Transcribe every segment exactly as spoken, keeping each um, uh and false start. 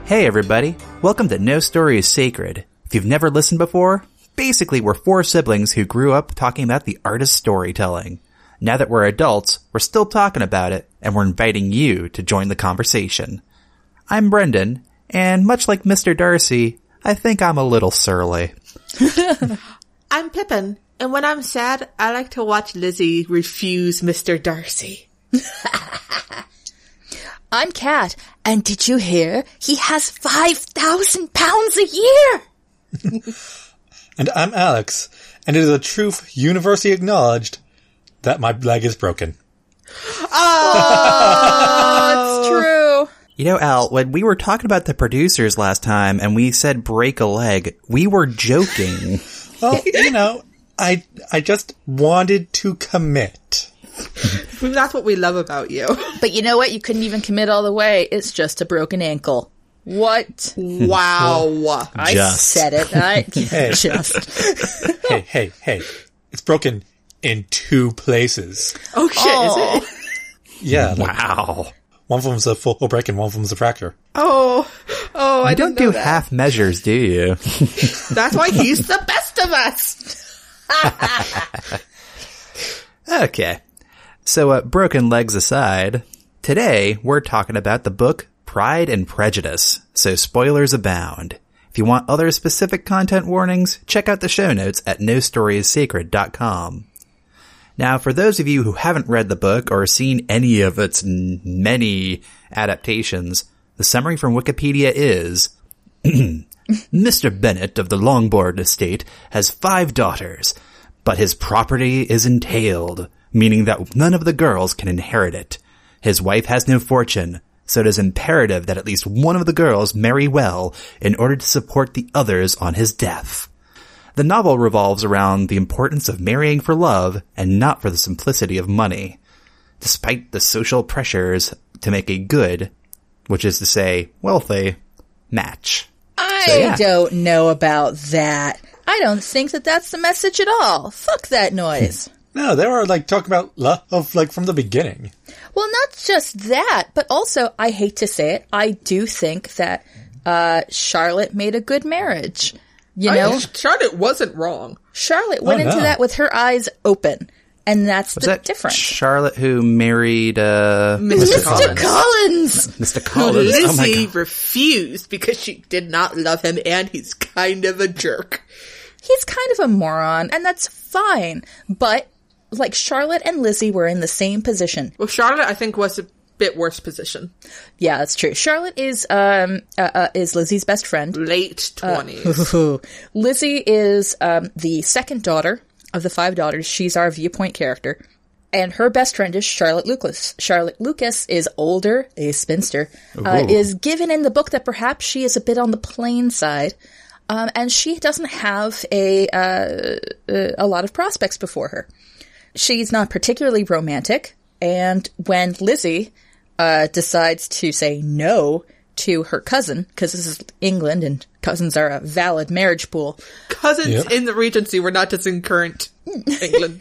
Hey everybody, welcome to No Story is Sacred. If you've never listened before, basically we're four siblings who grew up talking about the art of storytelling. Now that we're adults, we're still talking about it, and we're inviting you to join the conversation. I'm Brendan, and much like Mister Darcy, I think I'm a little surly. I'm Pippin, and when I'm sad, I like to watch Lizzie refuse Mister Darcy. I'm Kat, and did you hear? He has five thousand pounds a year! And I'm Alex, and it is a truth universally acknowledged that my leg is broken. Oh, it's true. You know, Al, when we were talking about the producers last time and we said break a leg, we were joking. Well, you know, I I just wanted to commit. That's what we love about you. But you know what? You couldn't even commit all the way. It's just a broken ankle. What? Wow. I Just. said it. I Hey. just. Hey, hey, hey. It's broken in two places. Oh shit, Oh. is it? Yeah. Like Wow. one of them's a full break and one of them's a fracture. Oh, oh, I You don't didn't do know that. half measures, do you? That's why he's the best of us. Okay. So, uh, broken legs aside, today we're talking about the book Pride and Prejudice, so spoilers abound. If you want other specific content warnings, check out the show notes at no story is sacred dot com. Now, for those of you who haven't read the book or seen any of its n- many adaptations, the summary from Wikipedia is, Mister Bennet of the Longbourn estate has five daughters, but his property is entailed, meaning that none of the girls can inherit it. His wife has no fortune, so it is imperative that at least one of the girls marry well in order to support the others on his death. The novel revolves around the importance of marrying for love and not for the simplicity of money, despite the social pressures to make a good, which is to say, wealthy, match. I So, yeah. don't know about that. I don't think that that's the message at all. Fuck that noise. No, they were like talking about love like from the beginning. Well, not just that, but also, I hate to say it, I do think that uh, Charlotte made a good marriage. You know, I, Charlotte wasn't wrong. Charlotte went Oh, into no. that with her eyes open, and that's Was the that difference. Charlotte who married, uh, Mister Mister Collins. Collins! Mister Who Collins? Oh my Lizzie god. refused because she did not love him, and he's kind of a jerk. He's kind of a moron, and that's fine. But, like, Charlotte and Lizzie were in the same position. Well, Charlotte, I think, was a bit worse position. Yeah, that's true. Charlotte is um uh, uh, is Lizzie's best friend. Late twenties. Lizzie is um the second daughter of the five daughters. She's our viewpoint character. And her best friend is Charlotte Lucas. Charlotte Lucas is older, a spinster, uh, Ooh. is given in the book that perhaps she is a bit on the plain side. Um, and she doesn't have a uh, a lot of prospects before her. She's not particularly romantic, and when Lizzie uh, decides to say no to her cousin, because this is England and cousins are a valid marriage pool, Cousins Yep. in the Regency were not just in current England.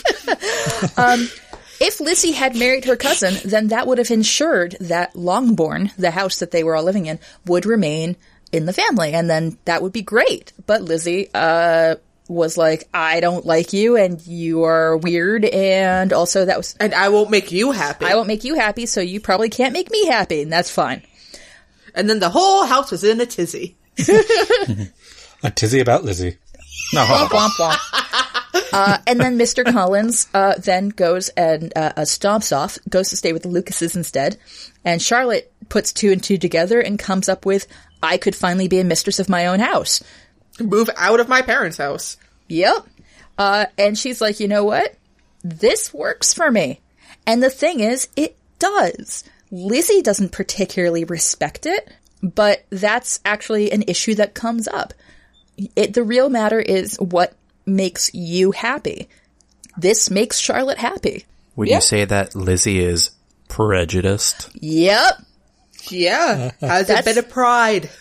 if Lizzie had married her cousin, then that would have ensured that Longbourn, the house that they were all living in, would remain in the family, and then that would be great. But Lizzie uh, was like, I don't like you, and you are weird, and also that was... And I won't make you happy. I won't make you happy, so you probably can't make me happy, and that's fine. And then the whole house was in a tizzy. A tizzy about Lizzie. Womp, womp, womp. Uh, and then Mister Collins uh, then goes and uh, uh, stomps off, goes to stay with the Lucases instead, and Charlotte puts two and two together and comes up with, I could finally be a mistress of my own house. Move out of my parents' house. Yep. Uh, and she's like, you know what? This works for me. And the thing is, it does. Lizzie doesn't particularly respect it, but that's actually an issue that comes up. It, the real matter is what makes you happy. This makes Charlotte happy. Would Yeah. you say that Lizzie is prejudiced? Yep. Yeah, has a That's- bit of pride.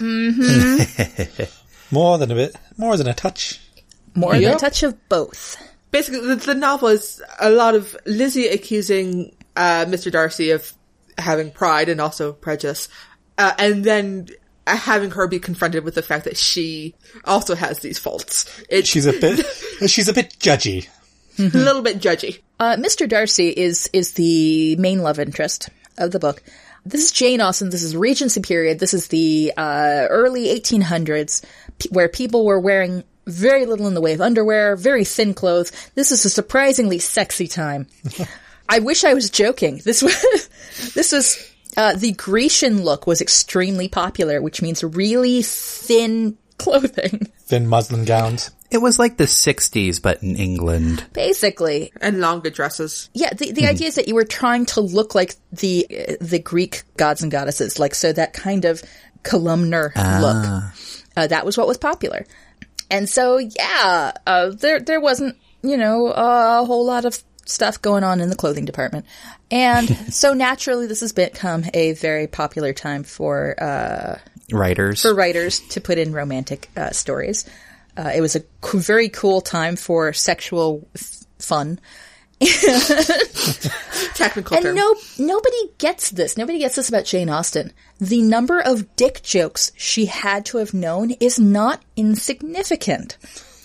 More than a bit. More than a touch. More than a Yep. touch of both. Basically, the, the novel is a lot of Lizzie accusing uh, Mister Darcy of having pride and also prejudice, uh, and then uh, having her be confronted with the fact that she also has these faults. It, She's a bit, she's a bit judgy. a little bit judgy. Uh, Mister Darcy is is the main love interest of the book. This is Jane Austen. This is Regency period. This is the uh, early eighteen hundreds, p- where people were wearing very little in the way of underwear, very thin clothes. This is a surprisingly sexy time. I wish I was joking. This was this was uh, the Grecian look was extremely popular, which means really thin clothing. Thin muslin gowns. It was like the sixties, but in England. Basically. And longer dresses. Yeah, the, the idea is that you were trying to look like the uh, the Greek gods and goddesses, like, so that kind of columnar Ah. look. Uh, that was what was popular. And so, yeah, uh, there there wasn't, you know, a whole lot of stuff going on in the clothing department. And so naturally this has become a very popular time for uh, Writers. for writers to put in romantic uh, stories. Uh, it was a co- very cool time for sexual f- fun. Technical And term. no, nobody gets this. Nobody gets this about Jane Austen. The number of dick jokes she had to have known is not insignificant.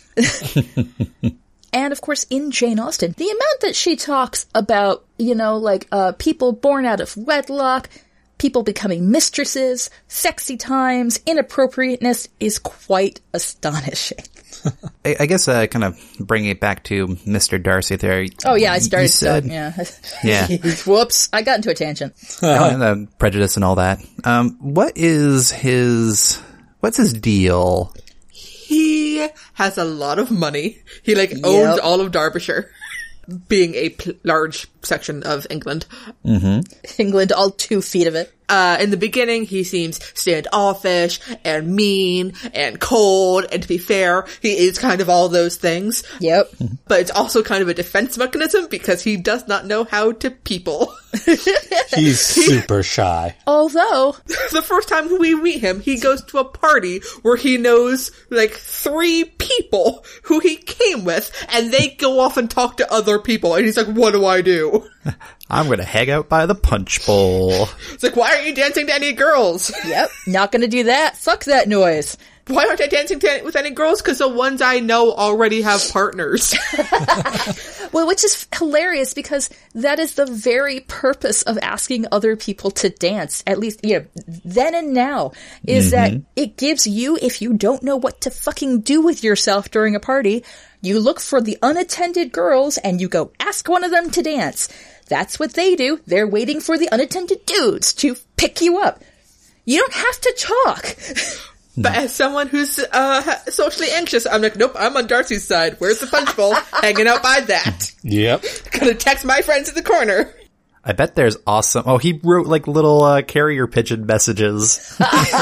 And of course, in Jane Austen, the amount that she talks about, you know, like, uh, people born out of wedlock, people becoming mistresses, sexy times, inappropriateness is quite astonishing. I, I guess uh, kind of bringing it back to Mister Darcy there. Oh yeah, I you started, said, yeah. Yeah. Whoops, I got into a tangent. Oh, and the prejudice and all that. Um, what is his, what's his deal? He has a lot of money. He, like, owns all of Derbyshire, being a pl- large section of England. England, all two feet of it. Uh, in the beginning, he seems standoffish and mean and cold, and to be fair, he is kind of all those things. Yep. But it's also kind of a defense mechanism because he does not know how to people. He's super shy. Although, The first time we meet him, he goes to a party where he knows, like, three people who he came with, and they go off and talk to other people, and he's like, what do I do? I'm gonna hang out by the punch bowl. It's like, why aren't you dancing to any girls? yep, not gonna do that. Fuck that noise. Why aren't I dancing to, with any girls? Because the ones I know already have partners. Well, which is hilarious because that is the very purpose of asking other people to dance, at least, you know, then and now, is that it gives you, if you don't know what to fucking do with yourself during a party, you look for the unattended girls and you go ask one of them to dance. That's what they do. They're waiting for the unattended dudes to pick you up. You don't have to talk. But as someone who's uh, socially anxious, I'm like, nope, I'm on Darcy's side. Where's the punch bowl? Hanging out by that. Yep. Gonna text my friends in the corner. I bet there's awesome. Oh, he wrote like little uh, carrier pigeon messages.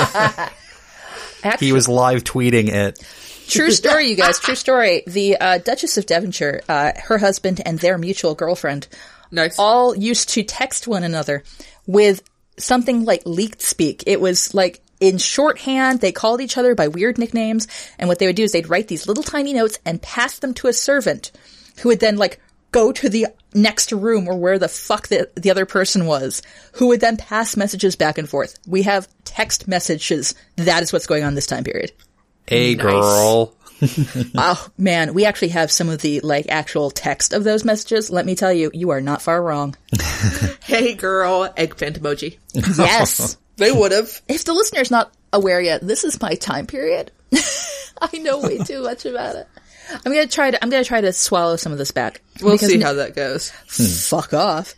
Actually, He was live tweeting it. true story, you guys. True story. The uh, Duchess of Devonshire, uh, her husband and their mutual girlfriend, Nice. all used to text one another with something like leaked speak. It was like in shorthand. They called each other by weird nicknames, and what they would do is they'd write these little tiny notes and pass them to a servant, who would then like go to the next room or where the fuck the, the other person was, who would then pass messages back and forth. We have text messages. That is what's going on this time period. Hey, Nice. girl. Oh man, we actually have some of the like actual text of those messages. Let me tell you, you are not far wrong. Hey girl, eggplant emoji. Yes. They would have. If the listener's not aware yet, this is my time period. I know way too much about it. I'm gonna try to. I'm gonna try to swallow some of this back. We'll because see n- how that goes. Fuck off.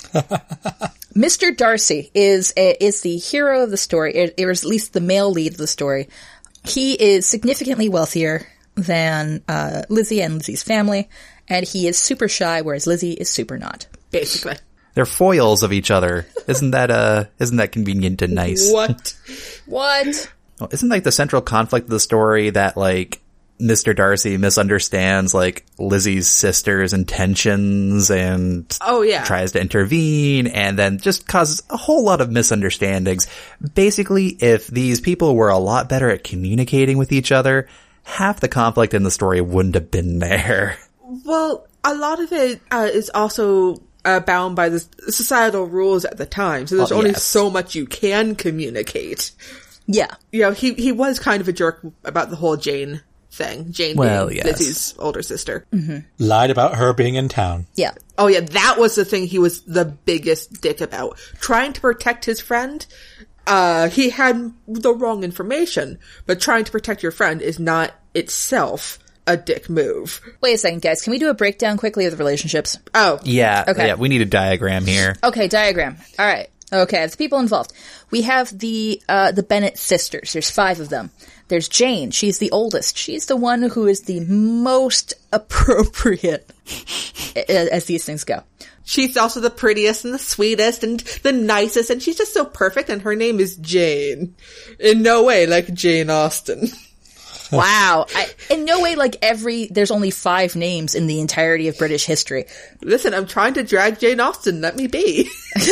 Mister Darcy is a, is the hero of the story, or, or at least the male lead of the story. He is significantly wealthier than uh, Lizzie and Lizzie's family, and he is super shy, whereas Lizzie is super not. Basically. They're foils of each other. Isn't that uh? Isn't that convenient and nice? What? What? Well, isn't like the central conflict of the story that like Mister Darcy misunderstands like Lizzie's sister's intentions and Oh, yeah. tries to intervene and then just causes a whole lot of misunderstandings. Basically, if these people were a lot better at communicating with each other, half the conflict in the story wouldn't have been there. Well, a lot of it uh, is also uh, bound by the societal rules at the time, so there's Oh, only yes. so much you can communicate. Yeah. You know, he he was kind of a jerk about the whole Jane thing. Jane Well, being yes. Lizzie's older sister. Lied about her being in town. Yeah. Oh yeah, that was the thing he was the biggest dick about. Trying to protect his friend, uh, he had the wrong information, but trying to protect your friend is not itself a dick move. Wait a second, guys. Can we do a breakdown quickly of the relationships? Oh. Yeah, Okay. yeah, we need a diagram here. Okay, diagram. All right. Okay, the people involved. We have the uh, the Bennett sisters. There's five of them. There's Jane. She's the oldest. She's the one who is the most appropriate as these things go. She's also the prettiest and the sweetest and the nicest, and she's just so perfect, and her name is Jane. In no way like Jane Austen. Wow. I, in no way like every, there's only five names in the entirety of British history. Listen, I'm trying to drag Jane Austen. Let me be.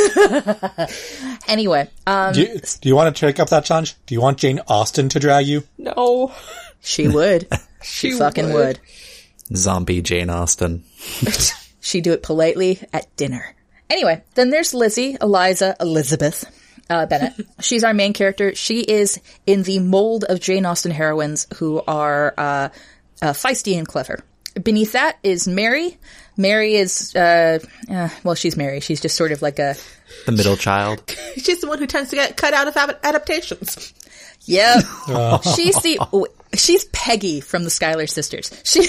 Anyway, um, Do you, do you want to take up that challenge? Do you want Jane Austen to drag you? No. she would. She, She fucking would. would. Zombie Jane Austen. She'd do it politely at dinner. Anyway, then there's Lizzie, Eliza, Elizabeth uh, Bennett. She's our main character. She is in the mold of Jane Austen heroines who are uh, uh, feisty and clever. Beneath that is Mary. Mary is, uh, uh, well, she's Mary. She's just sort of like a, The middle child. She's the one who tends to get cut out of ab- adaptations. yep. She's the, oh, she's Peggy from the Schuyler sisters. She,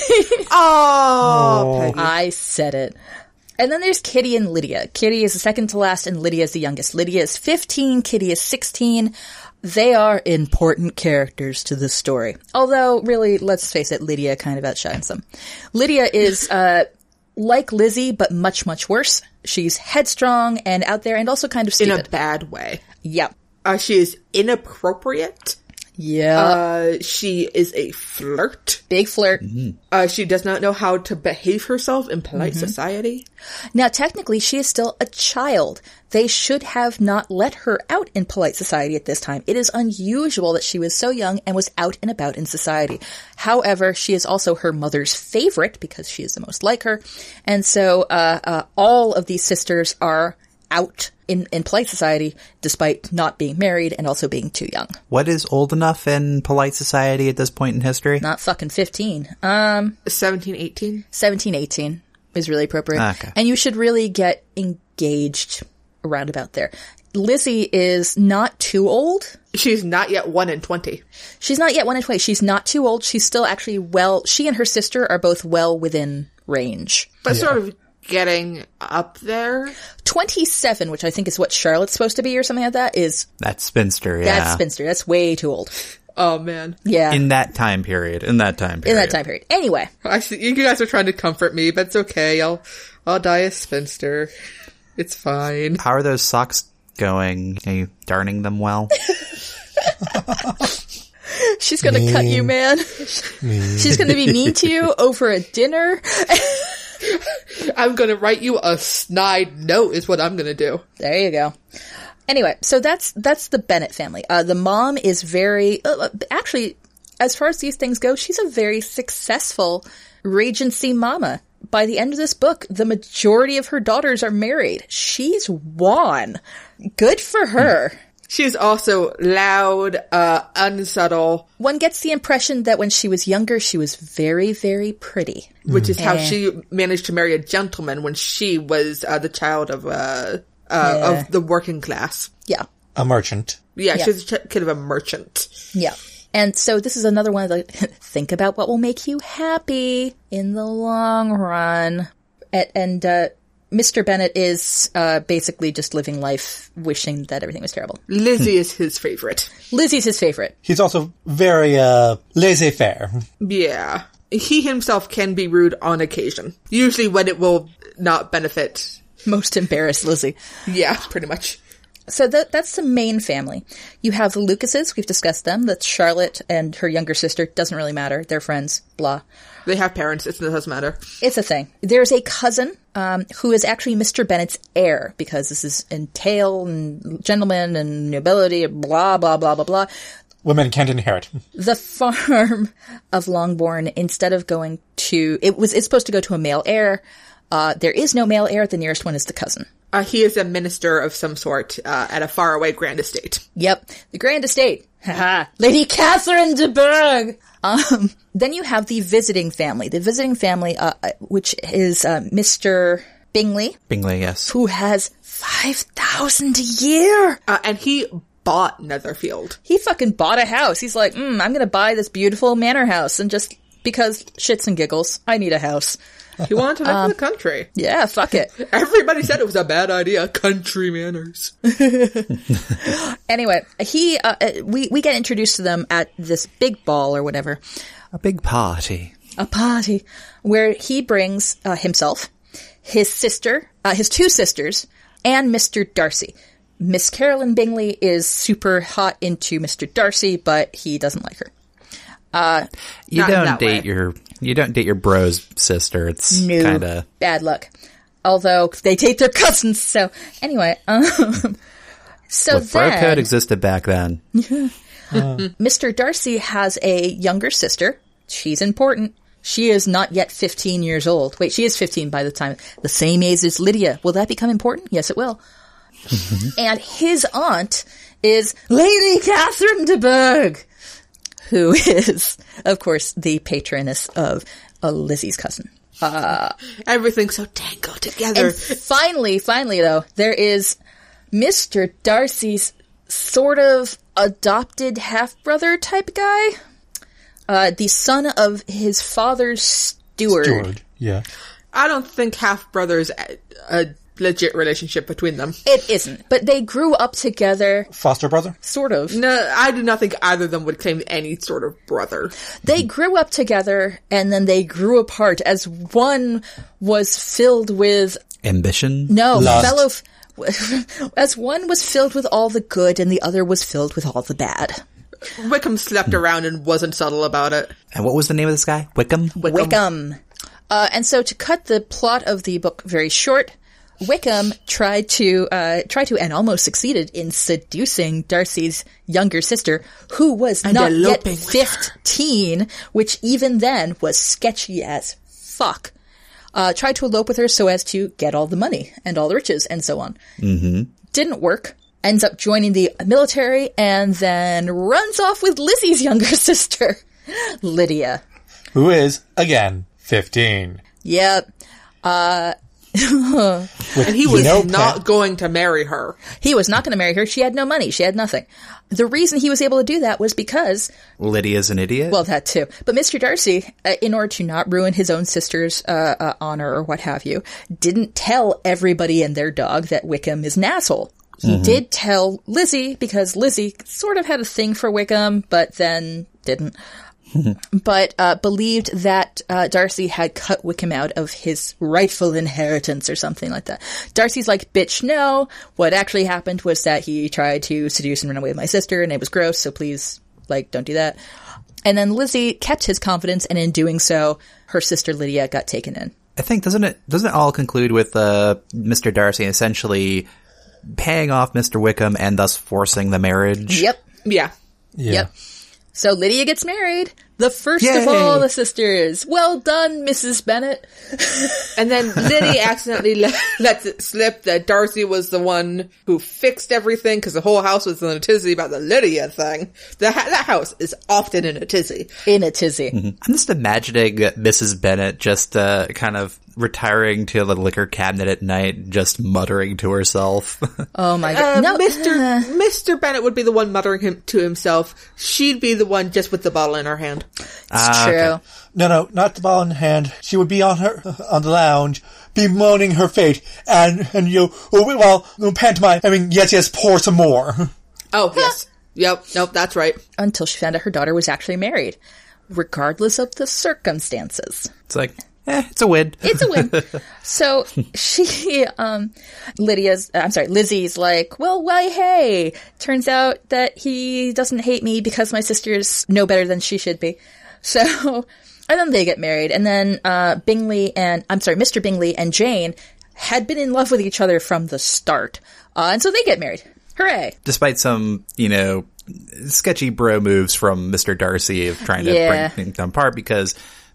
Oh, Peggy. I said it. And then there's Kitty and Lydia. Kitty is the second to last and Lydia is the youngest. Lydia is fifteen, Kitty is sixteen. They are important characters to this story. Although, really, let's face it, Lydia kind of outshines them. Lydia is, uh, like Lizzie, but much, much worse. She's headstrong and out there and also kind of In stupid. a bad way. Yep. Uh, she is inappropriate. Yeah. Uh, she is a flirt. Big flirt. Uh, she does not know how to behave herself in polite society. Now, technically, she is still a child. They should have not let her out in polite society at this time. It is unusual that she was so young and was out and about in society. However, she is also her mother's favorite because she is the most like her. And so, uh, uh, all of these sisters are out in, in polite society despite not being married and also being too young. What is old enough in polite society at this point in history? Not fucking fifteen. Um, seventeen, eighteen. seventeen, eighteen is really appropriate. Okay. And you should really get engaged around about there. Lizzie is not too old. She's not yet one in twenty. She's not yet one and twenty. She's not too old. She's still actually well, she and her sister are both well within range. But sort of getting up there. twenty-seven, which I think is what Charlotte's supposed to be or something like that, is, That's spinster, yeah. that's spinster. That's way too old. Oh man. Yeah. In that time period. In that time period. in that time period. Anyway, I see, you guys are trying to comfort me, but it's okay. I'll, I'll die a spinster. It's fine. How are those socks going? Are you darning them well? she's gonna cut you, man. She's gonna be mean to you over a dinner. I'm gonna write you a snide note is what I'm gonna do. There you go. Anyway, so that's that's the Bennett family. Uh, the mom is very, uh, actually, as far as these things go, she's a very successful Regency mama. By the end of this book, the majority of her daughters are married. She's won. Good for her. She's also loud, uh, unsubtle, One gets the impression that when she was younger, she was very, very pretty. which is how Eh. she managed to marry a gentleman when she was uh, the child of uh, uh, Yeah. of the working class. Yeah. A merchant. Yeah, Yeah. she was a ch- kid of a merchant. Yeah. And so this is another one of the, think about what will make you happy in the long run. And, and uh, Mister Bennett is uh, basically just living life wishing that everything was terrible. Lizzie is his favorite. Lizzie's his favorite. He's also very, uh, laissez-faire. Yeah. He himself can be rude on occasion. Usually when it will not benefit. Most embarrassed Lizzie. Yeah, pretty much. So that that's the main family. You have the Lucases. We've discussed them. That's Charlotte and her younger sister. Doesn't really matter. They're friends. Blah. They have parents. It doesn't matter. It's a thing. There's a cousin um, who is actually Mister Bennett's heir because this is entail and gentleman and nobility, blah, blah, blah, blah, blah. Women can't inherit. The farm of Longbourn, instead of going to, it was, it's supposed to go to a male heir. Uh, there is no male heir. The nearest one is the cousin. Uh, he is a minister of some sort uh, at a faraway grand estate. Yep, the Grand Estate. Haha, Lady Catherine de Bourgh. Um, then you have the visiting family. The visiting family, uh, which is uh, Mister Bingley, Bingley, yes. who has five thousand a year. Uh, and he bought Netherfield. He fucking bought a house. He's like, mm, I'm gonna buy this beautiful manor house, and just because shits and giggles, I need a house. He wanted to live Um, in the country. Yeah, fuck it. Everybody said it was a bad idea. Country manners. Anyway, he, uh, uh, we, we get introduced to them at this big ball or whatever. A big party. A party where he brings uh, himself, his sister, uh, his two sisters, and Mister Darcy. Miss Carolyn Bingley is super hot into Mister Darcy, but he doesn't like her. Uh, You Not in don't that date way. your you don't date your bro's sister. It's no, kind of bad luck. Although they date their cousins, so anyway. Um, so Look, bro then, code existed back then. Mister Darcy has a younger sister. She's important. She is not yet fifteen years old. Wait, she is fifteen by the time. The same age as Lydia. Will that become important? Yes, it will. And his aunt is Lady Catherine de Bourgh, who is, of course, the patroness of uh, Lizzie's cousin. Everything's so tangled together. And finally, finally, though, there is Mister Darcy's sort of adopted half-brother type guy. Uh, the son of his father's steward. Steward, yeah. I don't think half-brothers a, a legit relationship between them. It isn't, but they grew up together, Foster brother? sort of. No, I do not think either of them would claim any sort of brother. They grew up together, and then they grew apart as one was filled with, Ambition? no, Lust. fellow, f- as one was filled with all the good and the other was filled with all the bad. Wickham slept around and wasn't subtle about it. And what was the name of this guy? Wickham? Wickham. Wickham. Uh, and so to cut the plot of the book very short, Wickham tried to, uh, tried to and almost succeeded in seducing Darcy's younger sister, who was And not yet eloping with her. fifteen, which even then was sketchy as fuck. Uh, tried to elope with her so as to get all the money and all the riches and so on. Mm-hmm. Didn't work. Ends up joining the military and then runs off with Lizzie's younger sister, Lydia. Who is, again, fifteen. Yep. And he was no not pet. going to marry her. He was not going to marry her. She had no money. She had nothing. The reason he was able to do that was because, Lydia's an idiot? well, that too. But Mister Darcy, uh, in order to not ruin his own sister's uh, uh, honor or what have you, didn't tell everybody and their dog that Wickham is an asshole. He did tell Lizzie, because Lizzie sort of had a thing for Wickham, but then didn't. But uh, believed that uh, Darcy had cut Wickham out of his rightful inheritance or something like that. Darcy's like, bitch, no. What actually happened was that he tried to seduce and run away with my sister, and it was gross, so please, like, don't do that. And then Lizzie kept his confidence, and in doing so, her sister Lydia got taken in. I think, doesn't it, doesn't it all conclude with uh, Mister Darcy essentially paying off Mister Wickham and thus forcing the marriage? Yep. Yeah. Yeah. Yep. So Lydia gets married. The first Yay. of all the sisters. Well done, Missus Bennet. And then Liddy accidentally le- lets it slip that Darcy was the one who fixed everything because the whole house was in a tizzy about the Lydia thing. The ha- that house is often in a tizzy. In a tizzy. I'm just imagining Missus Bennet just uh, kind of retiring to the liquor cabinet at night, just muttering to herself. Oh my Uh, god. no, Mister uh, Mister Bennet would be the one muttering him to himself. She'd be the one just with the bottle in her hand. it's Ah, true. okay. No, no, not the ball in hand. She would be on her, on the lounge, bemoaning her fate, and, and you, oh, well, pantomime, I mean, yes, yes, pour some more. Oh, yes. Yep. Nope, that's right. Until she found out her daughter was actually married. Regardless of the circumstances. It's like, eh, it's a win. It's a win. So she, um, Lydia's, I'm sorry, Lizzie's like, well, why, hey, turns out that he doesn't hate me because my sisters know better than she should be. So, and then they get married. And then, uh, Bingley and, I'm sorry, Mister Bingley and Jane had been in love with each other from the start. Uh, and so they get married. Hooray. Despite some, you know, sketchy bro moves from Mister Darcy of trying to Yeah. bring them apart, because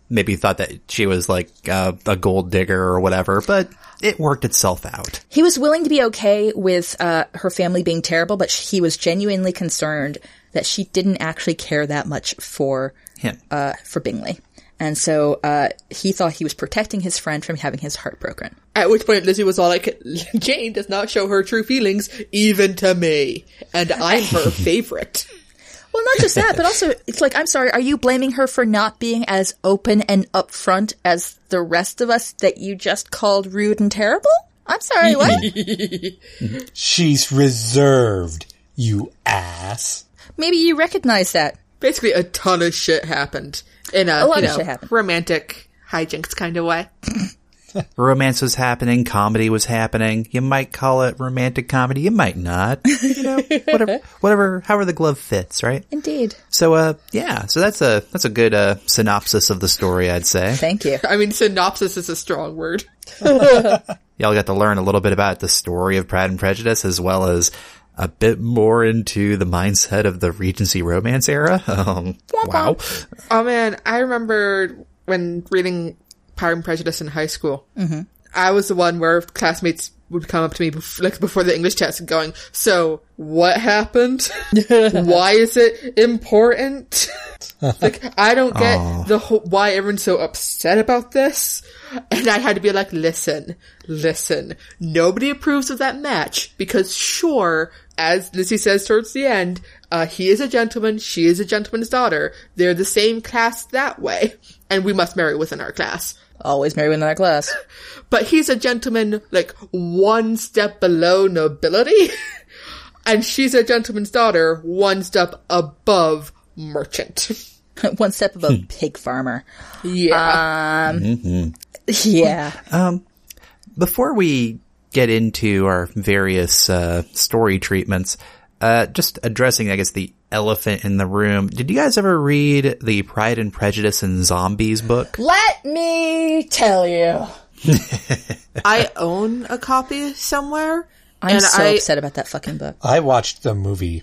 maybe thought that she was like uh, a gold digger or whatever, but it worked itself out. He was willing to be okay with uh, her family being terrible, but he was genuinely concerned that she didn't actually care that much for Him. Uh, for Bingley. And so uh, he thought he was protecting his friend from having his heart broken. At which point Lizzie was all like, Jane does not show her true feelings, even to me. And I'm her favorite. Well, not just that, but also, it's like, I'm sorry, are you blaming her for not being as open and upfront as the rest of us that you just called rude and terrible? I'm sorry, what? She's reserved, you ass. Maybe you recognize that. Basically, a ton of shit happened. In a, A lot you of know, shit happened. romantic hijinks kind of way. Romance was happening, comedy was happening. You might call it romantic comedy, you might not. You know, whatever, whatever, however the glove fits, right? Indeed. So, uh, yeah, so that's a, that's a good, uh, synopsis of the story, I'd say. Thank you. I mean, synopsis is a strong word. Y'all got to learn a little bit about the story of Pride and Prejudice, as well as a bit more into the mindset of the Regency romance era. Um, wow. Oh man, I remember when reading Pride and Prejudice in high school. Mm-hmm. I was the one where classmates would come up to me bef- like before the English test and going, so what happened? Why is it important? Like, I don't get Aww. the whole, why everyone's so upset about this. And I had to be like, listen, listen, nobody approves of that match because sure, as Lizzie says towards the end, uh, he is a gentleman, she is a gentleman's daughter. They're the same class that way. And we must marry within our class. Always marry within our class. But he's a gentleman, like, one step below nobility. And she's a gentleman's daughter, one step above merchant. One step above pig farmer. Yeah. Um, Mm-hmm. yeah. Um, before we get into our various, uh, story treatments, uh, just addressing, I guess, the elephant in the room. Did you guys ever read the Pride and Prejudice and Zombies book? Let me tell you. I own a copy somewhere. I'm and so I, upset about that fucking book. I watched the movie.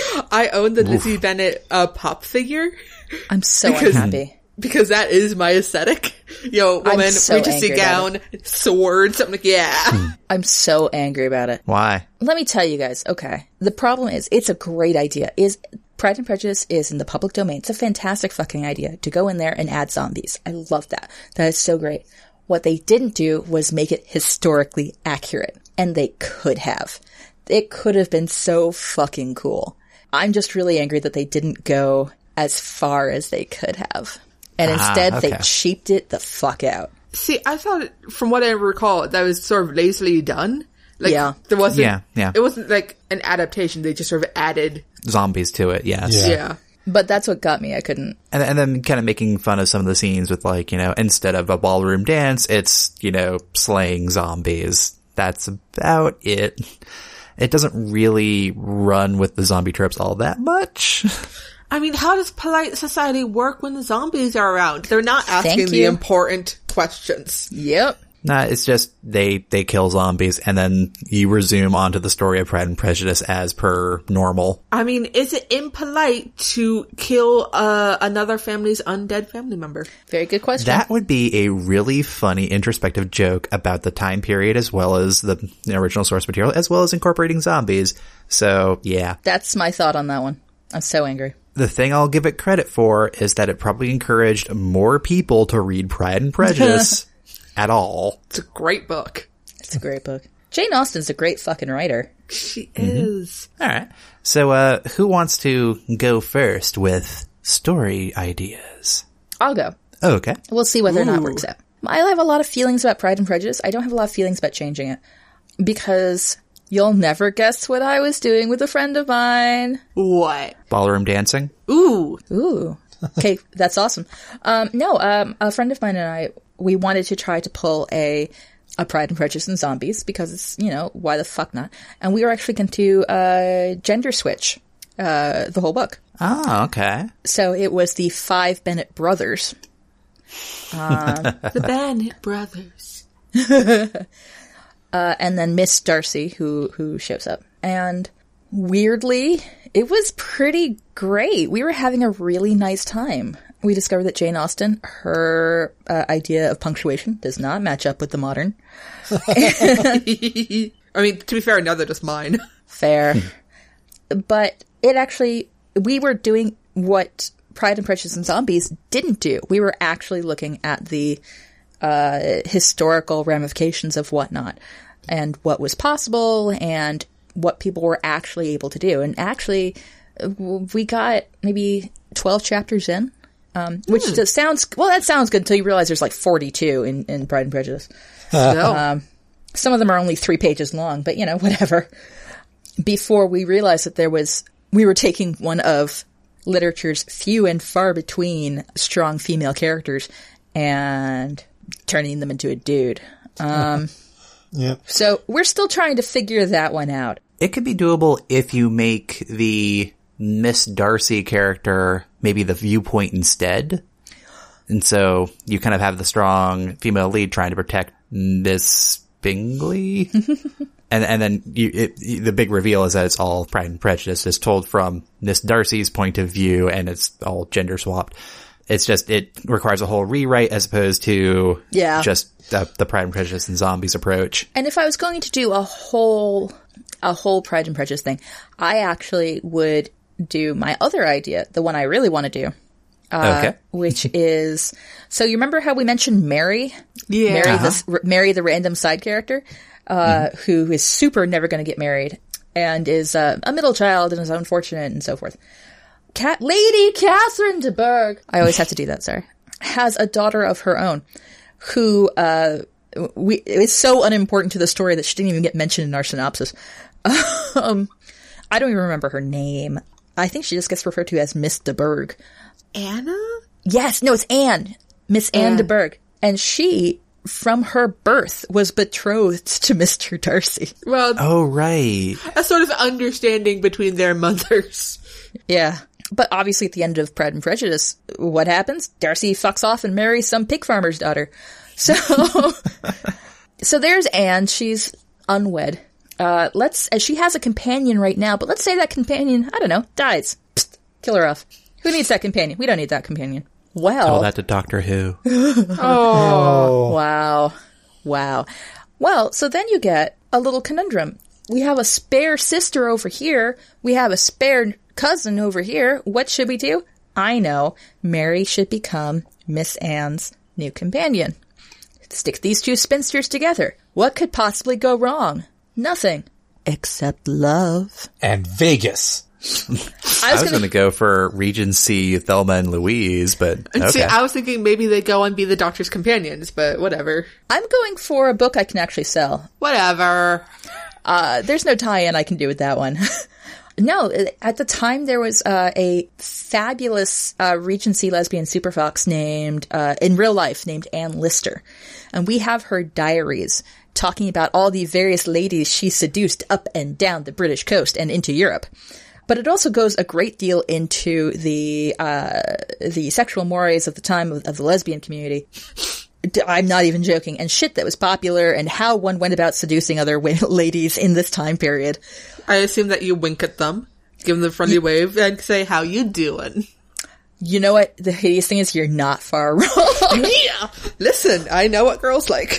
I own the Lizzie Bennet uh, pop figure. I'm so Because- unhappy. Because that is my aesthetic. Yo, woman, so Regency angry about gown, sword, something like, yeah. I'm so angry about it. Why? Let me tell you guys, okay. The problem is, it's a great idea. Is Pride and Prejudice is in the public domain. It's a fantastic fucking idea to go in there and add zombies. I love that. That is so great. What they didn't do was make it historically accurate. And they could have. It could have been so fucking cool. I'm just really angry that they didn't go as far as they could have. And Ah, instead, okay. they cheaped it the fuck out. See, I thought, from what I recall, that was sort of lazily done. Like, Yeah. there wasn't, Yeah, yeah. it wasn't like an adaptation. They just sort of added, Zombies to it, yes. Yeah. yeah. But that's what got me. I couldn't. And, and then kind of making fun of some of the scenes with, like, you know, instead of a ballroom dance, it's, you know, slaying zombies. That's about it. It doesn't really run with the zombie tropes all that much. I mean, how does polite society work when the zombies are around? They're not asking Thank the you. important questions. Yep. Nah, it's just they, they kill zombies and then you resume onto the story of Pride and Prejudice as per normal. I mean, is it impolite to kill uh, another family's undead family member? Very good question. That would be a really funny introspective joke about the time period as well as the original source material, as well as incorporating zombies. So, yeah. That's my thought on that one. I'm so angry. The thing I'll give it credit for is that it probably encouraged more people to read Pride and Prejudice at all. It's a great book. It's a great book. Jane Austen's a great fucking writer. She is. All right. So, uh, who wants to go first with story ideas? I'll go. Oh, okay. We'll see whether or not it Ooh. works out. I have a lot of feelings about Pride and Prejudice. I don't have a lot of feelings about changing it. Because you'll never guess what I was doing with a friend of mine. What? Ballroom dancing? Ooh. Ooh. Okay, that's awesome. Um, no, um, a friend of mine and I, we wanted to try to pull a, a Pride and Prejudice and Zombies because it's, you know, why the fuck not? And we were actually going to, uh, gender switch, uh, the whole book. Oh, okay. So it was the five Bennett brothers. The Bennett brothers. Uh, and then Miss Darcy, who who shows up. And weirdly, it was pretty great. We were having a really nice time. we discover that Jane Austen, her uh, idea of punctuation does not match up with the modern. I mean, to be fair, neither does mine. Fair. But it actually, we were doing what Pride and Prejudice and Zombies didn't do. We were actually looking at the uh, historical ramifications of whatnot and what was possible and what people were actually able to do. And actually, we got maybe twelve chapters in. Um, which mm. just sounds, well, that sounds good until you realize there's like forty-two in, in Pride and Prejudice. No. Um, some of them are only three pages long, but you know, whatever. Before we realized that there was, we were taking one of literature's few and far between strong female characters and turning them into a dude. Um, yeah. So we're still trying to figure that one out. It could be doable if you make the Miss Darcy character maybe the viewpoint instead. And so you kind of have the strong female lead trying to protect Miss Bingley. and and then you, it, the big reveal is that it's all Pride and Prejudice is told from Miss Darcy's point of view and it's all gender swapped. It's just, it requires a whole rewrite as opposed to yeah. just the, the Pride and Prejudice and Zombies approach. And if I was going to do a whole, a whole Pride and Prejudice thing, I actually would do my other idea, the one I really want to do, uh, okay. which is, so you remember how we mentioned Mary? Yeah. Mary, uh-huh. this, Mary, the random side character, uh, mm-hmm. who is super never going to get married and is uh, a middle child and is unfortunate and so forth. Cat Lady Catherine de Bourgh, I always have to do that, sorry, has a daughter of her own who, uh, we, is so unimportant to the story that she didn't even get mentioned in our synopsis. um, I don't even remember her name. I think she just gets referred to as Miss de Bourgh. Anna? Yes, no, it's Anne. Miss Anne, Anne de Bourgh. And she, from her birth, was betrothed to Mister Darcy. Well, oh, right. A sort of understanding between their mothers. Yeah. But obviously at the end of Pride and Prejudice, what happens? Darcy fucks off and marries some pig farmer's daughter. So, so there's Anne. She's unwed. Uh, let's, as she has a companion right now, but let's say that companion, I don't know, dies. Psst, kill her off. Who needs that companion? We don't need that companion. Well. Tell that to Doctor Who. Oh. Wow. Wow. Well, so then you get a little conundrum. We have a spare sister over here. We have a spare cousin over here. What should we do? I know. Mary should become Miss Anne's new companion. Stick these two spinsters together. What could possibly go wrong? Nothing. Except love. And Vegas. I was, I was going to go for Regency, Thelma and Louise, but and okay. See, I was thinking maybe they go and be the Doctor's companions, but whatever. I'm going for a book I can actually sell. Whatever. Uh, there's no tie-in I can do with that one. No, at the time there was uh, a fabulous uh, Regency lesbian superfox named, uh, in real life, named Anne Lister. And we have her diaries talking about all the various ladies she seduced up and down the British coast and into Europe. But it also goes a great deal into the uh, the sexual mores of the time of, of the lesbian community. I'm not even joking. And shit that was popular and how one went about seducing other w- ladies in this time period. I assume that you wink at them, give them the friendly y- wave, and say, how you doing? You know what? The hideous thing is you're not far wrong. Yeah. Listen, I know what girls like.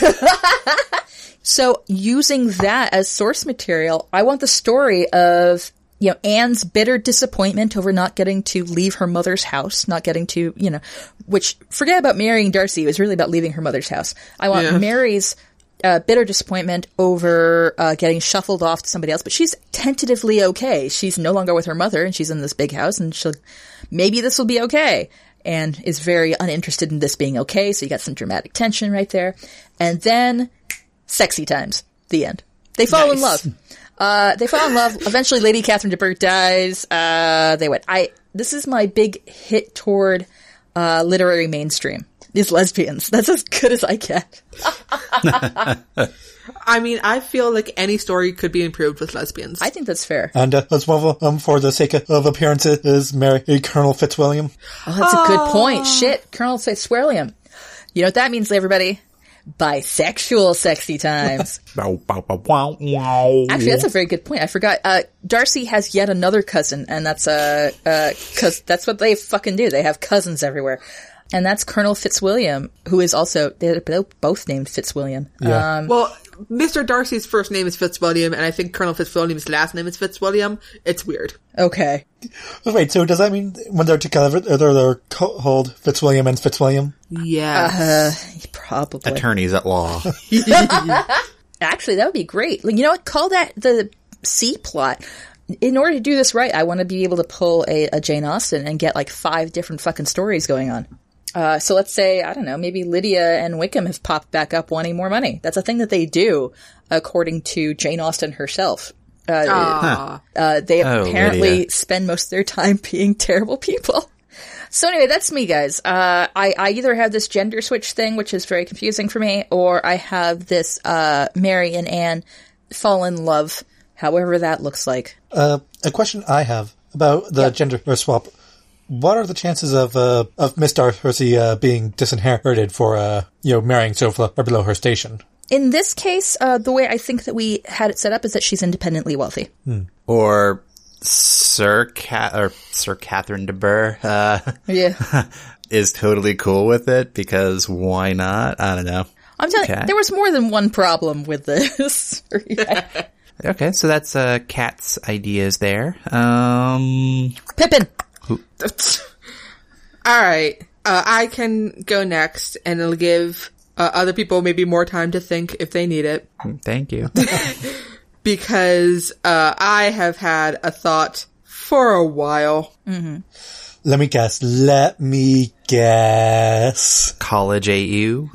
So using that as source material, I want the story of, you know, Anne's bitter disappointment over not getting to leave her mother's house, not getting to, you know, which, forget about marrying Darcy, it was really about leaving her mother's house. I want yeah. Mary's uh, bitter disappointment over uh, getting shuffled off to somebody else, but she's tentatively okay. She's no longer with her mother, and she's in this big house, and she'll, maybe this will be okay, and is very uninterested in this being okay, so you got some dramatic tension right there. And then, sexy times. The end. They fall nice. in love. Uh, they fall in love. Eventually, Lady Catherine de Bourgh dies. Uh, they went. I. This is my big hit toward uh, literary mainstream. These lesbians. That's as good as I get. I mean, I feel like any story could be improved with lesbians. I think that's fair. And uh, as well, um, for the sake of appearances, is Mary Colonel Fitzwilliam. Oh, that's oh. a good point. Shit, Colonel Fitzwilliam. You know what that means, everybody? bisexual sexy times. Bow, bow, bow, wow, wow. Actually, that's a very good point. I forgot. Uh, Darcy has yet another cousin, and that's, uh, uh, cause that's what they fucking do. They have cousins everywhere. And that's Colonel Fitzwilliam, who is also, they're both named Fitzwilliam. Yeah. Um, Well, Mister Darcy's first name is Fitzwilliam, and I think Colonel Fitzwilliam's last name is Fitzwilliam. It's weird. okay. Wait, so does that mean when they're together, they're, they're called Fitzwilliam and Fitzwilliam? Yes. Uh, probably. Attorneys at law. Actually, that would be great. Like, you know what? Call that the C plot. In order to do this right, I want to be able to pull a, a Jane Austen and get like five different fucking stories going on. Uh, so let's say, I don't know, maybe Lydia and Wickham have popped back up wanting more money. That's a thing that they do, according to Jane Austen herself. Uh, Aw. uh, they Oh, apparently Lydia. spend most of their time being terrible people. So anyway, that's me, guys. Uh, I, I either have this gender switch thing, which is very confusing for me, or I have this, uh, Mary and Anne fall in love, however that looks like. Uh, a question I have about the Yep. gender swap. What are the chances of, uh, of Miss Darcy, uh, being disinherited for, uh, you know, marrying so far below her station? In this case, uh, the way I think that we had it set up is that she's independently wealthy. Or Sir Ca- or Sir Catherine de Bourgh, uh, Yeah. is totally cool with it because why not? I don't know. I'm telling Okay. you, there was more than one problem with this. Yeah. Okay, so that's, uh, Kat's ideas there. Um, Pippin! All right. Uh, I can go next, and it'll give uh, other people maybe more time to think if they need it. thank you. Because uh, I have had a thought for a while. Let me guess. Let me guess. College A U.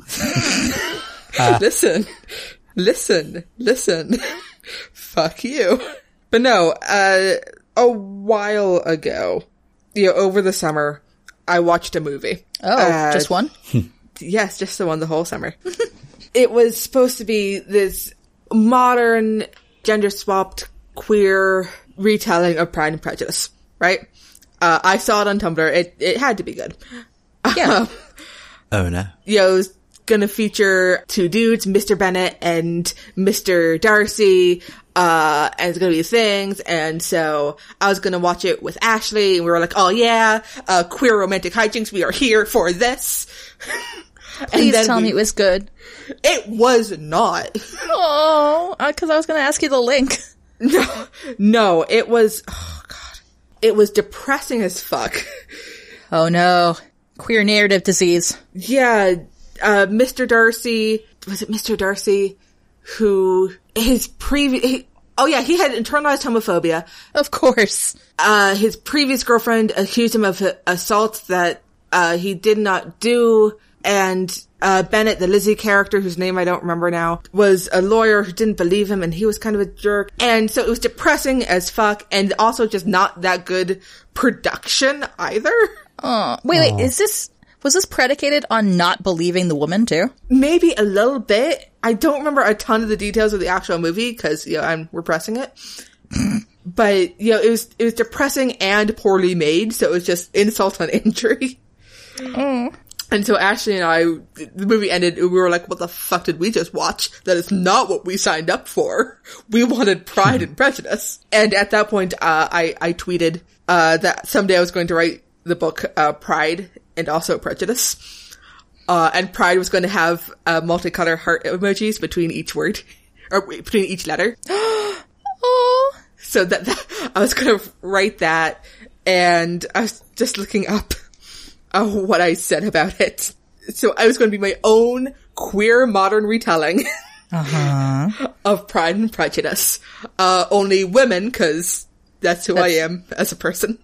Listen, listen, listen. Fuck you. But no, uh, a while ago, you know, over the summer, I watched a movie. Oh, Uh, just one? Yes, just the one the whole summer. It was supposed to be this modern, gender-swapped, queer retelling of Pride and Prejudice, right? Uh, I saw it on Tumblr. It it had to be good. Yeah. Oh no. You know, it was gonna feature two dudes, Mister Bennet and Mister Darcy, uh, and it's gonna be things, and so I was gonna watch it with Ashley, and we were like, oh yeah, uh, queer romantic hijinks, we are here for this. Please then tell we- me it was good. It was not. Oh, because I was going to ask you the link. No, no, it was, oh god, it was depressing as fuck. Oh no. Queer narrative disease. Yeah, uh, Mister Darcy, was it Mister Darcy, who, his previous, oh yeah, he had internalized homophobia. Of course. Uh, his previous girlfriend accused him of assault that, uh, he did not do, and, uh, Bennett, the Lizzie character, whose name I don't remember now, was a lawyer who didn't believe him, and he was kind of a jerk. And so it was depressing as fuck, and also just not that good production either. Oh, wait, wait, is this, was this predicated on not believing the woman too? Maybe a little bit. I don't remember a ton of the details of the actual movie, because, you know, I'm repressing it. But, you know, it was, it was depressing and poorly made, so it was just insult on injury. And so Ashley and I, the movie ended, we were like, what the fuck did we just watch? That is not what we signed up for. We wanted Pride and Prejudice. And at that point, uh, I, I tweeted, uh, that someday I was going to write the book, uh, Pride and also Prejudice. Uh, and Pride was going to have, uh, multicolor heart emojis between each word, or between each letter. Oh. So that, that I was going to write that, and I was just looking up uh, what I said about it. So I was going to be my own queer modern retelling Uh-huh. of Pride and Prejudice. Uh, only women, because that's who I That's- am as a person.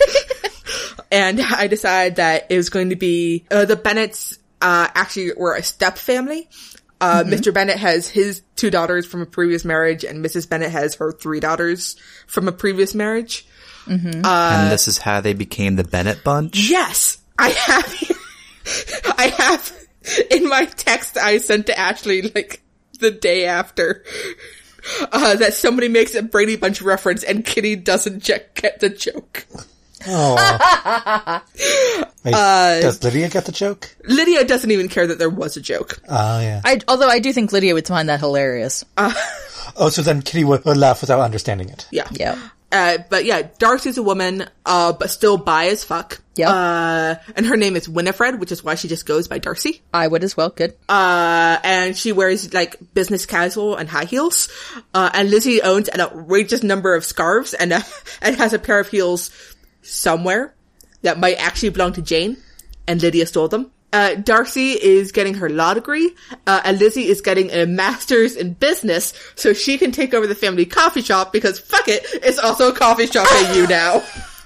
And I decided that it was going to be, uh, the Bennets, uh, actually were a step family. Uh, Mister Bennet has his two daughters from a previous marriage, and Missus Bennet has her three daughters from a previous marriage. and this is how they became the Bennett Bunch? Yes! I have here, I have in my text I sent to Ashley, like, the day after, uh, that somebody makes a Brady Bunch reference and Kitty doesn't je- get the joke. Oh. Wait, Uh, does Lydia get the joke? Lydia doesn't even care that there was a joke. Oh, yeah. I, although I do think Lydia would find that hilarious. Oh, so then Kitty would, would laugh without understanding it. Yeah. Yeah. Uh, but yeah, Darcy's a woman, uh, but still bi as fuck. Yep. Uh, and her name is Winifred, which is why she just goes by Darcy. I would as well. Good. Uh, and she wears like business casual and high heels. Uh, and Lizzie owns an outrageous number of scarves and, uh, and has a pair of heels somewhere that might actually belong to Jane. And Lydia stole them. Uh, Darcy is getting her law degree, uh, and Lizzie is getting a master's in business so she can take over the family coffee shop because fuck it, it's also a coffee shop at you now.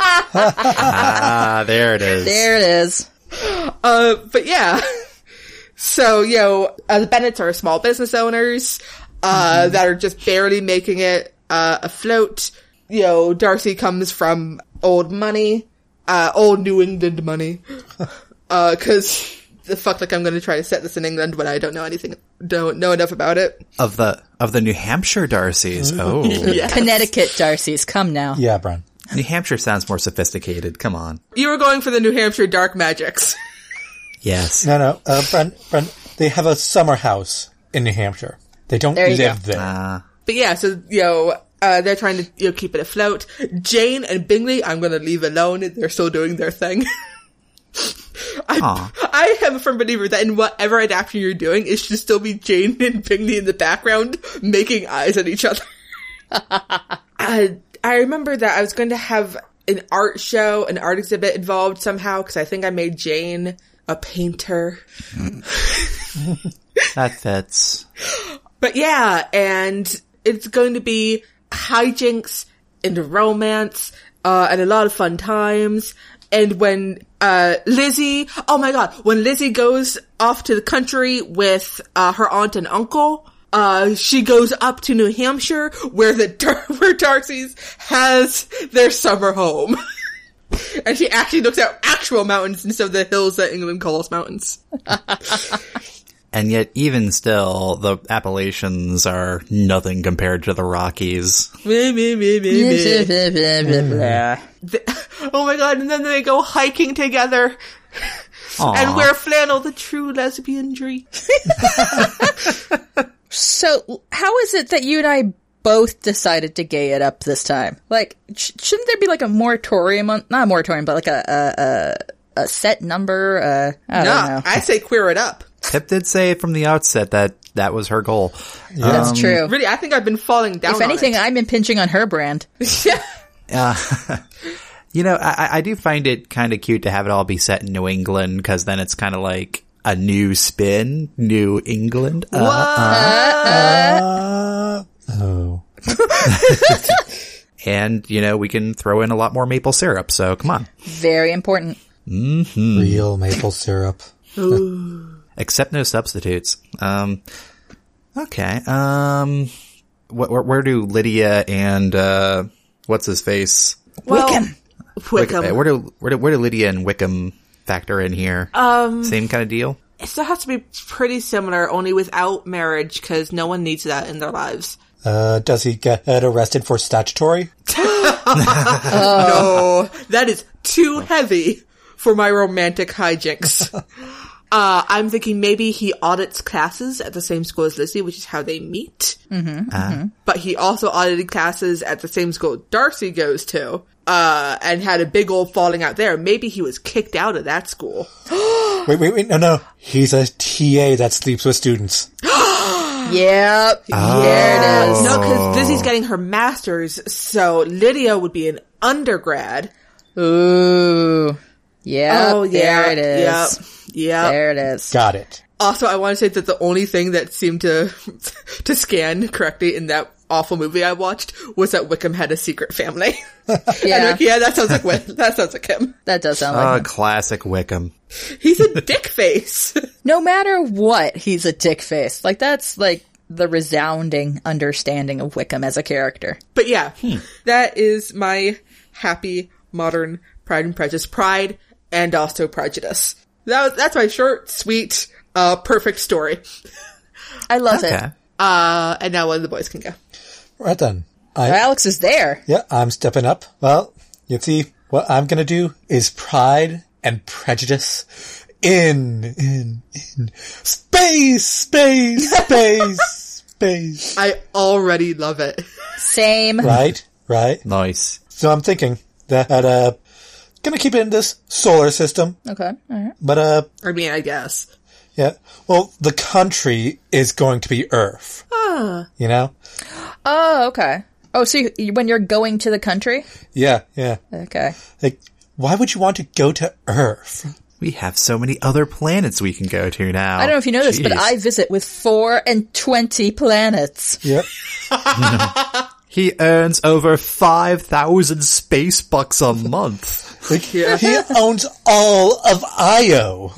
Ah, there it is. There it is. Uh, but yeah. So, you know, uh, the Bennetts are small business owners, uh, mm-hmm. that are just barely making it, uh, afloat. You know, Darcy comes from old money, uh, old New England money. Uh, cause the fuck, like I'm gonna try to set this in England when I don't know anything, don't know enough about it. Of the, of the New Hampshire Darcys. Oh. Yes. Connecticut Darcys, come now. Yeah, Bren. New Hampshire sounds more sophisticated. Come on. You were going for the New Hampshire dark magics. Yes. No, no, uh, Bren, Bren, they have a summer house in New Hampshire. They don't There you live go. there. Uh, But yeah, so, you know, uh, they're trying to, you know, keep it afloat. Jane and Bingley, I'm gonna leave alone. They're still doing their thing. I, I am a firm believer that in whatever adaptation you're doing, it should still be Jane and Bingley in the background making eyes at each other. I, I remember that I was going to have an art show, an art exhibit involved somehow, because I think I made Jane a painter. that fits. But yeah, and it's going to be hijinks and romance, uh, and a lot of fun times. And when, uh, Lizzie, oh my god, when Lizzie goes off to the country with, uh, her aunt and uncle, uh, she goes up to New Hampshire where the, Dar- where Darcy's has their summer home. And she actually looks at actual mountains instead of the hills that England calls mountains. And yet, even still, the Appalachians are nothing compared to the Rockies. Me, me, me, me, me. The- oh my god, and then they go hiking together. Aww. And wear flannel, the true lesbian dream. So, how is it that you and I both decided to gay it up this time? Like, sh- shouldn't there be like a moratorium on, not a moratorium, but like a, a, a, a set number? Uh, I Nah, don't know. I say queer it up. Pip did say from the outset that that was her goal. That's Um, true. Really, I think I've been falling down If anything, on I'm impinging on her brand. it. Uh, you know, I, I do find it kind of cute to have it all be set in New England, because then it's kind of like a new spin, New England. Uh, Uh, oh. and, you know, we can throw in a lot more maple syrup, so come on. Very important. Mm-hmm. Real maple syrup. Except no substitutes. Um, okay. Um, wh- wh- where do Lydia and, uh, what's his face? Well, Wickham. Wickham. Where do, where do, where do Lydia and Wickham factor in here? Um, Same kind of deal? It still has to be pretty similar, only without marriage, because no one needs that in their lives. Uh, does he get arrested for statutory? No, that is too heavy for my romantic hijinks. Uh, I'm thinking maybe he audits classes at the same school as Lizzie, which is how they meet. Mm-hmm, Ah. mm-hmm. But he also audited classes at the same school Darcy goes to, uh, and had a big old falling out there. Maybe he was kicked out of that school. Wait, wait, wait, no, no. He's a T A that sleeps with students. Yep. There it is. No, because Lizzie's getting her master's, so Lydia would be an undergrad. Ooh. Yep. Oh, yeah. There it is. Yep. Yep. There it is. Got it. Also, I want to say that the only thing that seemed to to scan correctly in that awful movie I watched was that Wickham had a secret family. Yeah. And like, yeah, that sounds like Wick- that sounds like him. That does sound like Oh, him. classic Wickham. He's a dick face. No matter what, he's a dick face. Like, that's like the resounding understanding of Wickham as a character. But yeah, that is my happy modern Pride and Prejudice. Pride and also Prejudice. That was, that's my short, sweet, uh, perfect story. I love Okay. it. Uh, and now one of the boys can go. Right then. I, Alex is there. yeah, I'm stepping up. Well, you see, What I'm gonna do is Pride and Prejudice in, in, in space, space, space, space. I already love it. Same. Right, right. Nice. So I'm thinking that, uh, gonna keep it in this solar system, Okay. All right. but, uh, I mean, I guess. yeah. Well, the country is going to be Earth. Ah. You know? Oh, okay. Oh, so you, you- when you're going to the country? Yeah, yeah. Okay. Like, why would you want to go to Earth? We have so many other planets we can go to now. I don't know if you know this, but Jeez. I visit with four and twenty planets. Yep. He earns over five thousand space bucks a month. Like, Yeah. he owns all of Io.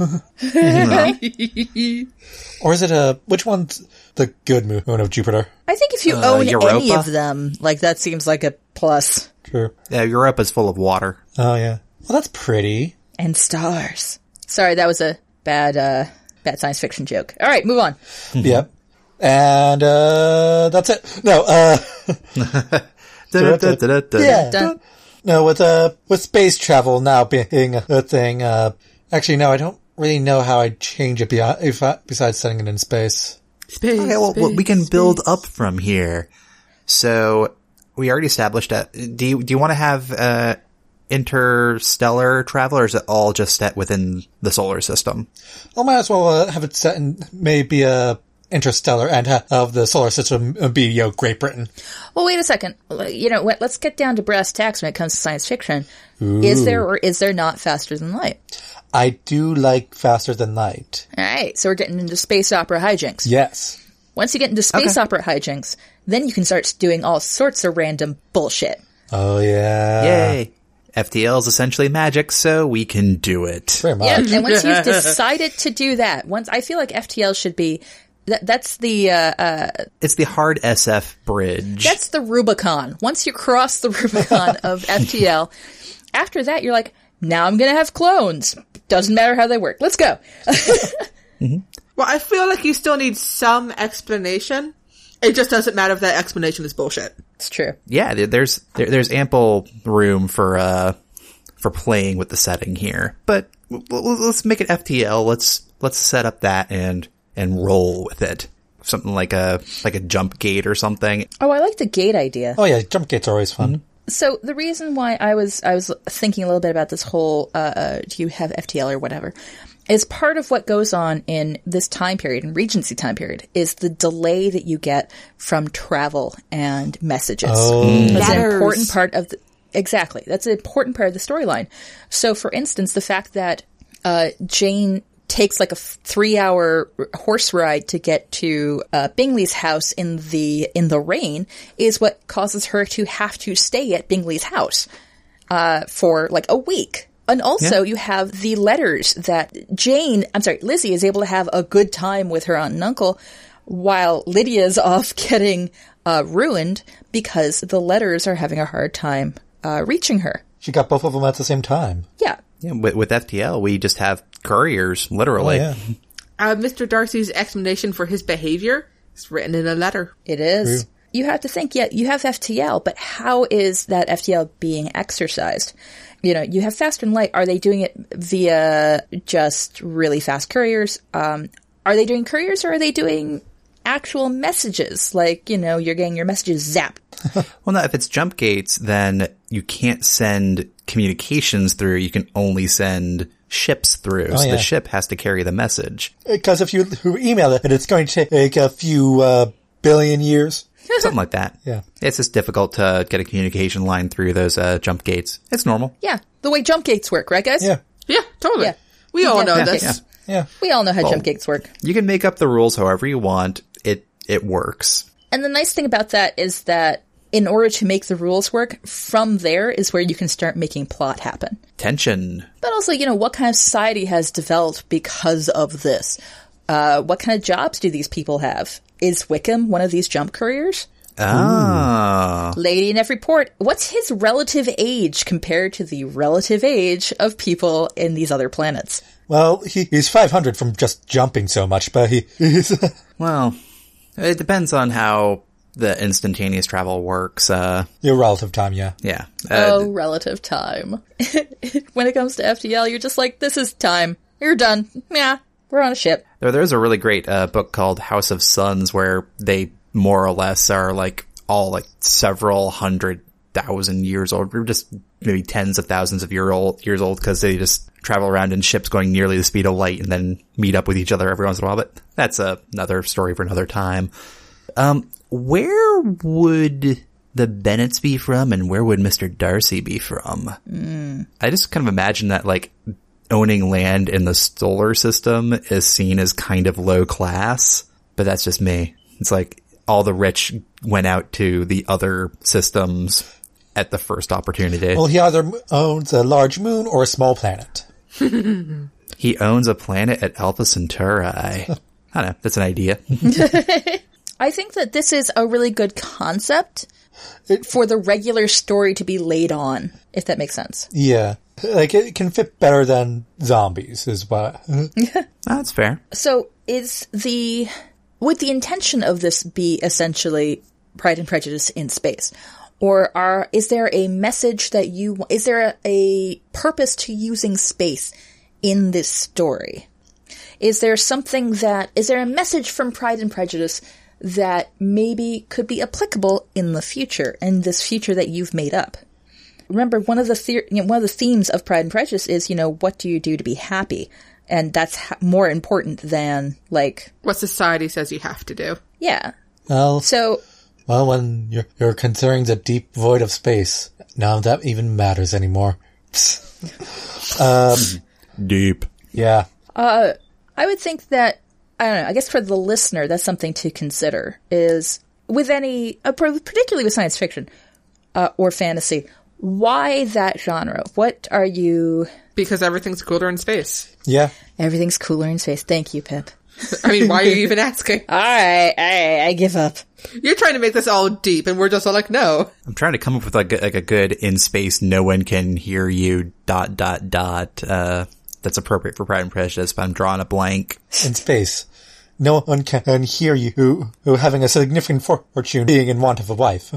Or is it a, which one's the good moon of Jupiter? I think if you Uh, own any Europa? of them, like that seems like a plus. Sure. Yeah, Europe is full of water. Oh, yeah. Well, that's pretty. And stars. Sorry, that was a bad, uh, bad science fiction joke. All right, move on. Yep. And, uh, that's it. No, uh, Da-da-da-da-da. yeah. Done. No, with, uh, with space travel now being a thing, uh, actually, no, I don't really know how I'd change it beyond, if I, besides setting it in space. Space. Okay, well, well, we can space, build space. up from here. So we already established that. Do you do you want to have uh, interstellar travel, or is it all just set within the solar system? I might as well uh, have it set in maybe uh, interstellar and ha- of the solar system uh, be, you know, Great Britain. Well, wait a second. You know, what- let's get down to brass tacks when it comes to science fiction. Is there or is there not faster than light? I do like faster than light. All right, so we're getting into space opera hijinks. Yes. Once you get into space Okay. opera hijinks, then you can start doing all sorts of random bullshit. Oh, yeah. Yay! F T L is essentially magic, so we can do it. Very much. Yeah, and once you've decided to do that, once I feel like F T L should be that, that's the uh, uh, It's the hard S F bridge. that's the Rubicon. Once you cross the Rubicon of F T L, after that you're like, now I'm gonna have clones. Doesn't matter how they work. Let's go. Well, I feel like you still need some explanation. It just doesn't matter if that explanation is bullshit. It's true. yeah, there- there's there, there's ample room for uh for playing with the setting here. But w- w- let's make it F T L. Let's let's set up that and and roll with it. Something like a like a jump gate or something. Oh, I like the gate idea. Oh, yeah. Jump gates are always fun. So the reason why I was I was thinking a little bit about this whole uh, uh, do you have F T L or whatever is part of what goes on in this time period, in Regency time period, is the delay that you get from travel and messages. Oh. That's an Letters. important part of the exactly. That's an important part of the storyline. So, for instance, the fact that uh, Jane takes like a f- three-hour horse ride to get to uh, Bingley's house in the in the rain is what causes her to have to stay at Bingley's house uh, for like a week. And also, you have the letters that Jane, I'm sorry, Lizzie is able to have a good time with her aunt and uncle, while Lydia's off getting uh, ruined because the letters are having a hard time uh, reaching her. She got both of them at the same time. Yeah. Yeah, with, with F T L, we just have couriers, Oh, literally. yeah. Uh, Mister Darcy's explanation for his behavior is written in a letter. It is. You have to think, yeah, you have F T L, but how is that F T L being exercised? You know, you have fast and light. Are they doing it via just really fast couriers? Um, are they doing couriers or are they doing actual messages? Like, you know, you're getting your messages zapped. Well, no, if it's jump gates, then you can't send communications through. You can only send ships through. Oh, so yeah. the ship has to carry the message. Because if you email it, it's going to take a few uh, billion years. Something like that. Yeah. It's just difficult to get a communication line through those uh, jump gates. It's normal. Yeah. The way jump gates work, right, guys? Yeah. Yeah, totally. Yeah. We all Yeah, know yeah, this. yeah. Yeah. We all know how jump gates work. You can make up the rules however you want. It it works. And the nice thing about that is that in order to make the rules work, from there is where you can start making plot happen. Tension. But also, you know, what kind of society has developed because of this? Uh, what kind of jobs do these people have? Is Wickham one of these jump couriers? Ah. Lady in every port. What's his relative age compared to the relative age of people in these other planets? Well, he, he's five hundred from just jumping so much, but he, he's... Well, it depends on how the instantaneous travel works. Uh, Your relative time, yeah. yeah. Uh, Oh, relative time. When it comes to F T L, you're just like, this is time. You're done. Yeah, we're on a ship. There, there's a really great uh, book called House of Suns where they more or less are like all like several hundred thousand years old, or just maybe tens of thousands of year old years old, because they just travel around in ships going nearly the speed of light and then meet up with each other every once in a while. But that's uh, another story for another time. Um, where would the Bennetts be from, and where would Mister Darcy be from? Mm. I just kind of imagine that like owning land in the solar system is seen as kind of low class, but that's just me. It's like all the rich went out to the other systems at the first opportunity. Well, he either owns a large moon or a small planet. He owns a planet at Alpha Centauri. I don't know. That's an idea. I think that this is a really good concept for the regular story to be laid on, if that makes sense. Yeah. Like, it can fit better than zombies, is what... That's fair. So is the... Would the intention of this be essentially Pride and Prejudice in space? Or are is there a message that you... Is there a, a purpose to using space in this story? Is there something that... Is there a message from Pride and Prejudice that maybe could be applicable in the future, in this future that you've made up? Remember, one of the the- you know, one of the themes of Pride and Prejudice is, you know, what do you do to be happy? And that's ha- more important than, like... What society says you have to do. Yeah. Well, So, well, when you're, you're considering the deep void of space, none of that even matters anymore. um, Deep. yeah. I would think that, I don't know, I guess for the listener, that's something to consider, is with any, uh, particularly with science fiction uh, or fantasy, why that genre? What are you... Because everything's cooler in space. Yeah. Everything's cooler in space. Thank you, Pip. I mean, why are you even asking? All right, all right, I give up. You're trying to make this all deep, and we're just all like, no. I'm trying to come up with like a, like a good in space, no one can hear you, dot, dot, dot, uh, that's appropriate for Pride and Prejudice, but I'm drawing a blank. In space. No one can hear you who, who having a significant fortune being in want of a wife.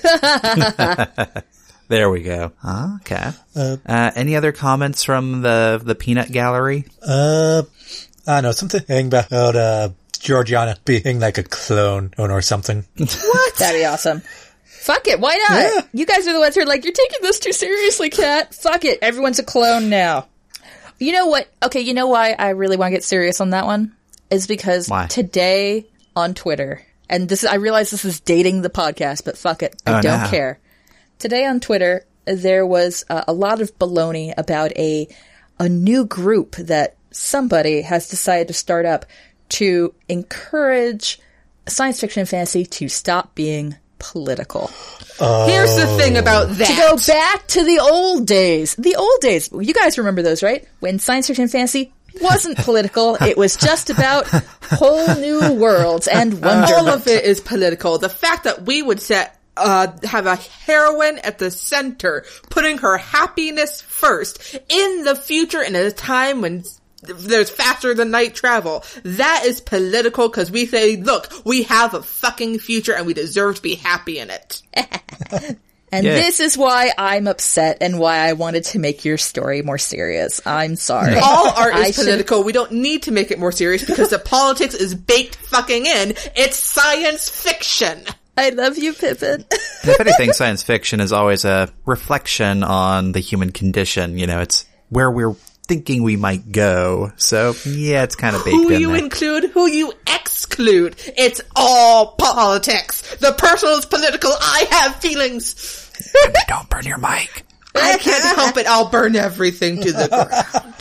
There we go. Okay. Uh, uh, any other comments from the the peanut gallery? Uh, I don't know, something about, uh, Georgiana being like a clone or something. What? That'd be awesome. Fuck it, why not? Yeah. You guys are the ones who are like, you're taking this too seriously, Kat. Fuck it, everyone's a clone now. You know what? Okay, you know why I really want to get serious on that one? Is because Why? Today on Twitter, and this is, I realize this is dating the podcast, but fuck it, I Oh, don't no. care. Today on Twitter, there was uh, a lot of baloney about a a new group that somebody has decided to start up to encourage science fiction and fantasy to stop being political. Here's the thing about that. To go back to the old days. The old days. You guys remember those, right? When science fiction and fantasy wasn't political. It was just about whole new worlds and wonderment. All of it is political. The fact that we would set uh have a heroine at the center, putting her happiness first in the future and at a time when there's faster than night travel. That is political because we say, look, we have a fucking future and we deserve to be happy in it. And Yeah. this is why I'm upset and why I wanted to make your story more serious. I'm sorry. All art I is should- political. We don't need to make it more serious because the politics is baked fucking in. It's science fiction. I love you, Pippin. If anything, science fiction is always a reflection on the human condition. You know, it's where we're thinking we might go. So, yeah, it's kind of baked Who in you there. include, who you exclude. It's all politics. The personal is political. I have feelings. Don't burn your mic. I can't help it. I'll burn everything to the ground.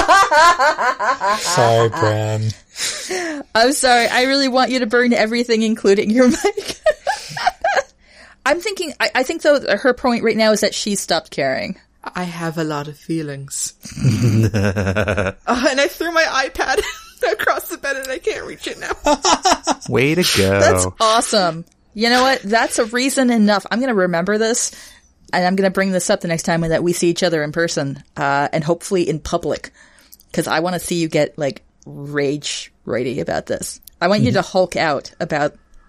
Sorry, Bran. I'm sorry. I really want you to burn everything, including your mic. I'm thinking, I, I think though her point right now is that she stopped caring. I have a lot of feelings. uh, and I threw my iPad across the bed and I can't reach it now. Way to go. That's awesome. You know what? That's a reason enough. I'm going to remember this, and I'm going to bring this up the next time that we see each other in person, uh, and hopefully in public, because I want to see you get, like, rage ready about this. I want you to Hulk out about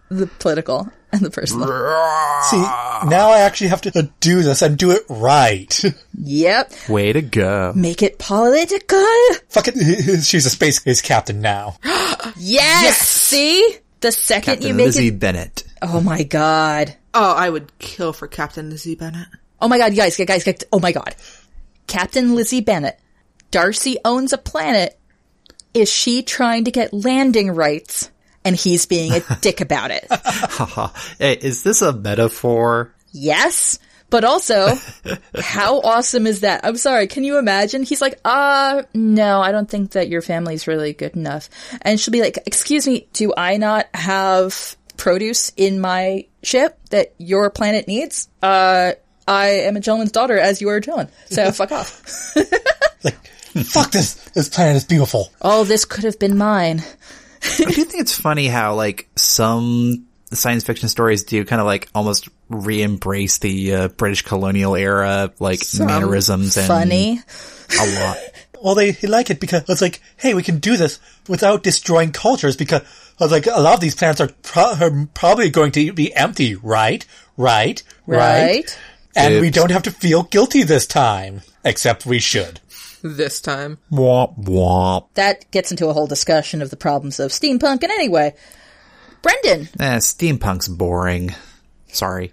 the political and the personal. See, now I actually have to do this and do it right. Yep. Way to go. Make it political. Fuck it. She's a space space captain now. Yes! Yes! See? The second Captain you make Lizzie it... Bennett. Oh my god. Oh, I would kill for Captain Lizzie Bennett. Oh my god, guys, guys, guys, oh my god. Captain Lizzie Bennett. Darcy owns a planet. Is she trying to get landing rights? And he's being a dick about it. Hey, is this a metaphor? Yes, but also, how awesome is that? I'm sorry, can you imagine? He's like, uh, no, I don't think that your family's really good enough. And she'll be like, excuse me, do I not have produce in my ship that your planet needs? Uh, I am a gentleman's daughter, as you are a gentleman. So fuck off. Like, fuck this. This planet is beautiful. Oh, this could have been mine. I do think it's funny how, like, some science fiction stories do kind of, like, almost re-embrace the uh, British colonial era, like, Some mannerisms and... funny. A lot. Well, they, they like it because it's like, hey, we can do this without destroying cultures because, like, a lot of these planets are, pro- are probably going to be empty, right? Right? Right. And Oops. we don't have to feel guilty this time. Except we should. This time. Womp womp. That gets into a whole discussion of the problems of steampunk. And anyway, Brendan. Eh, steampunk's boring. Sorry.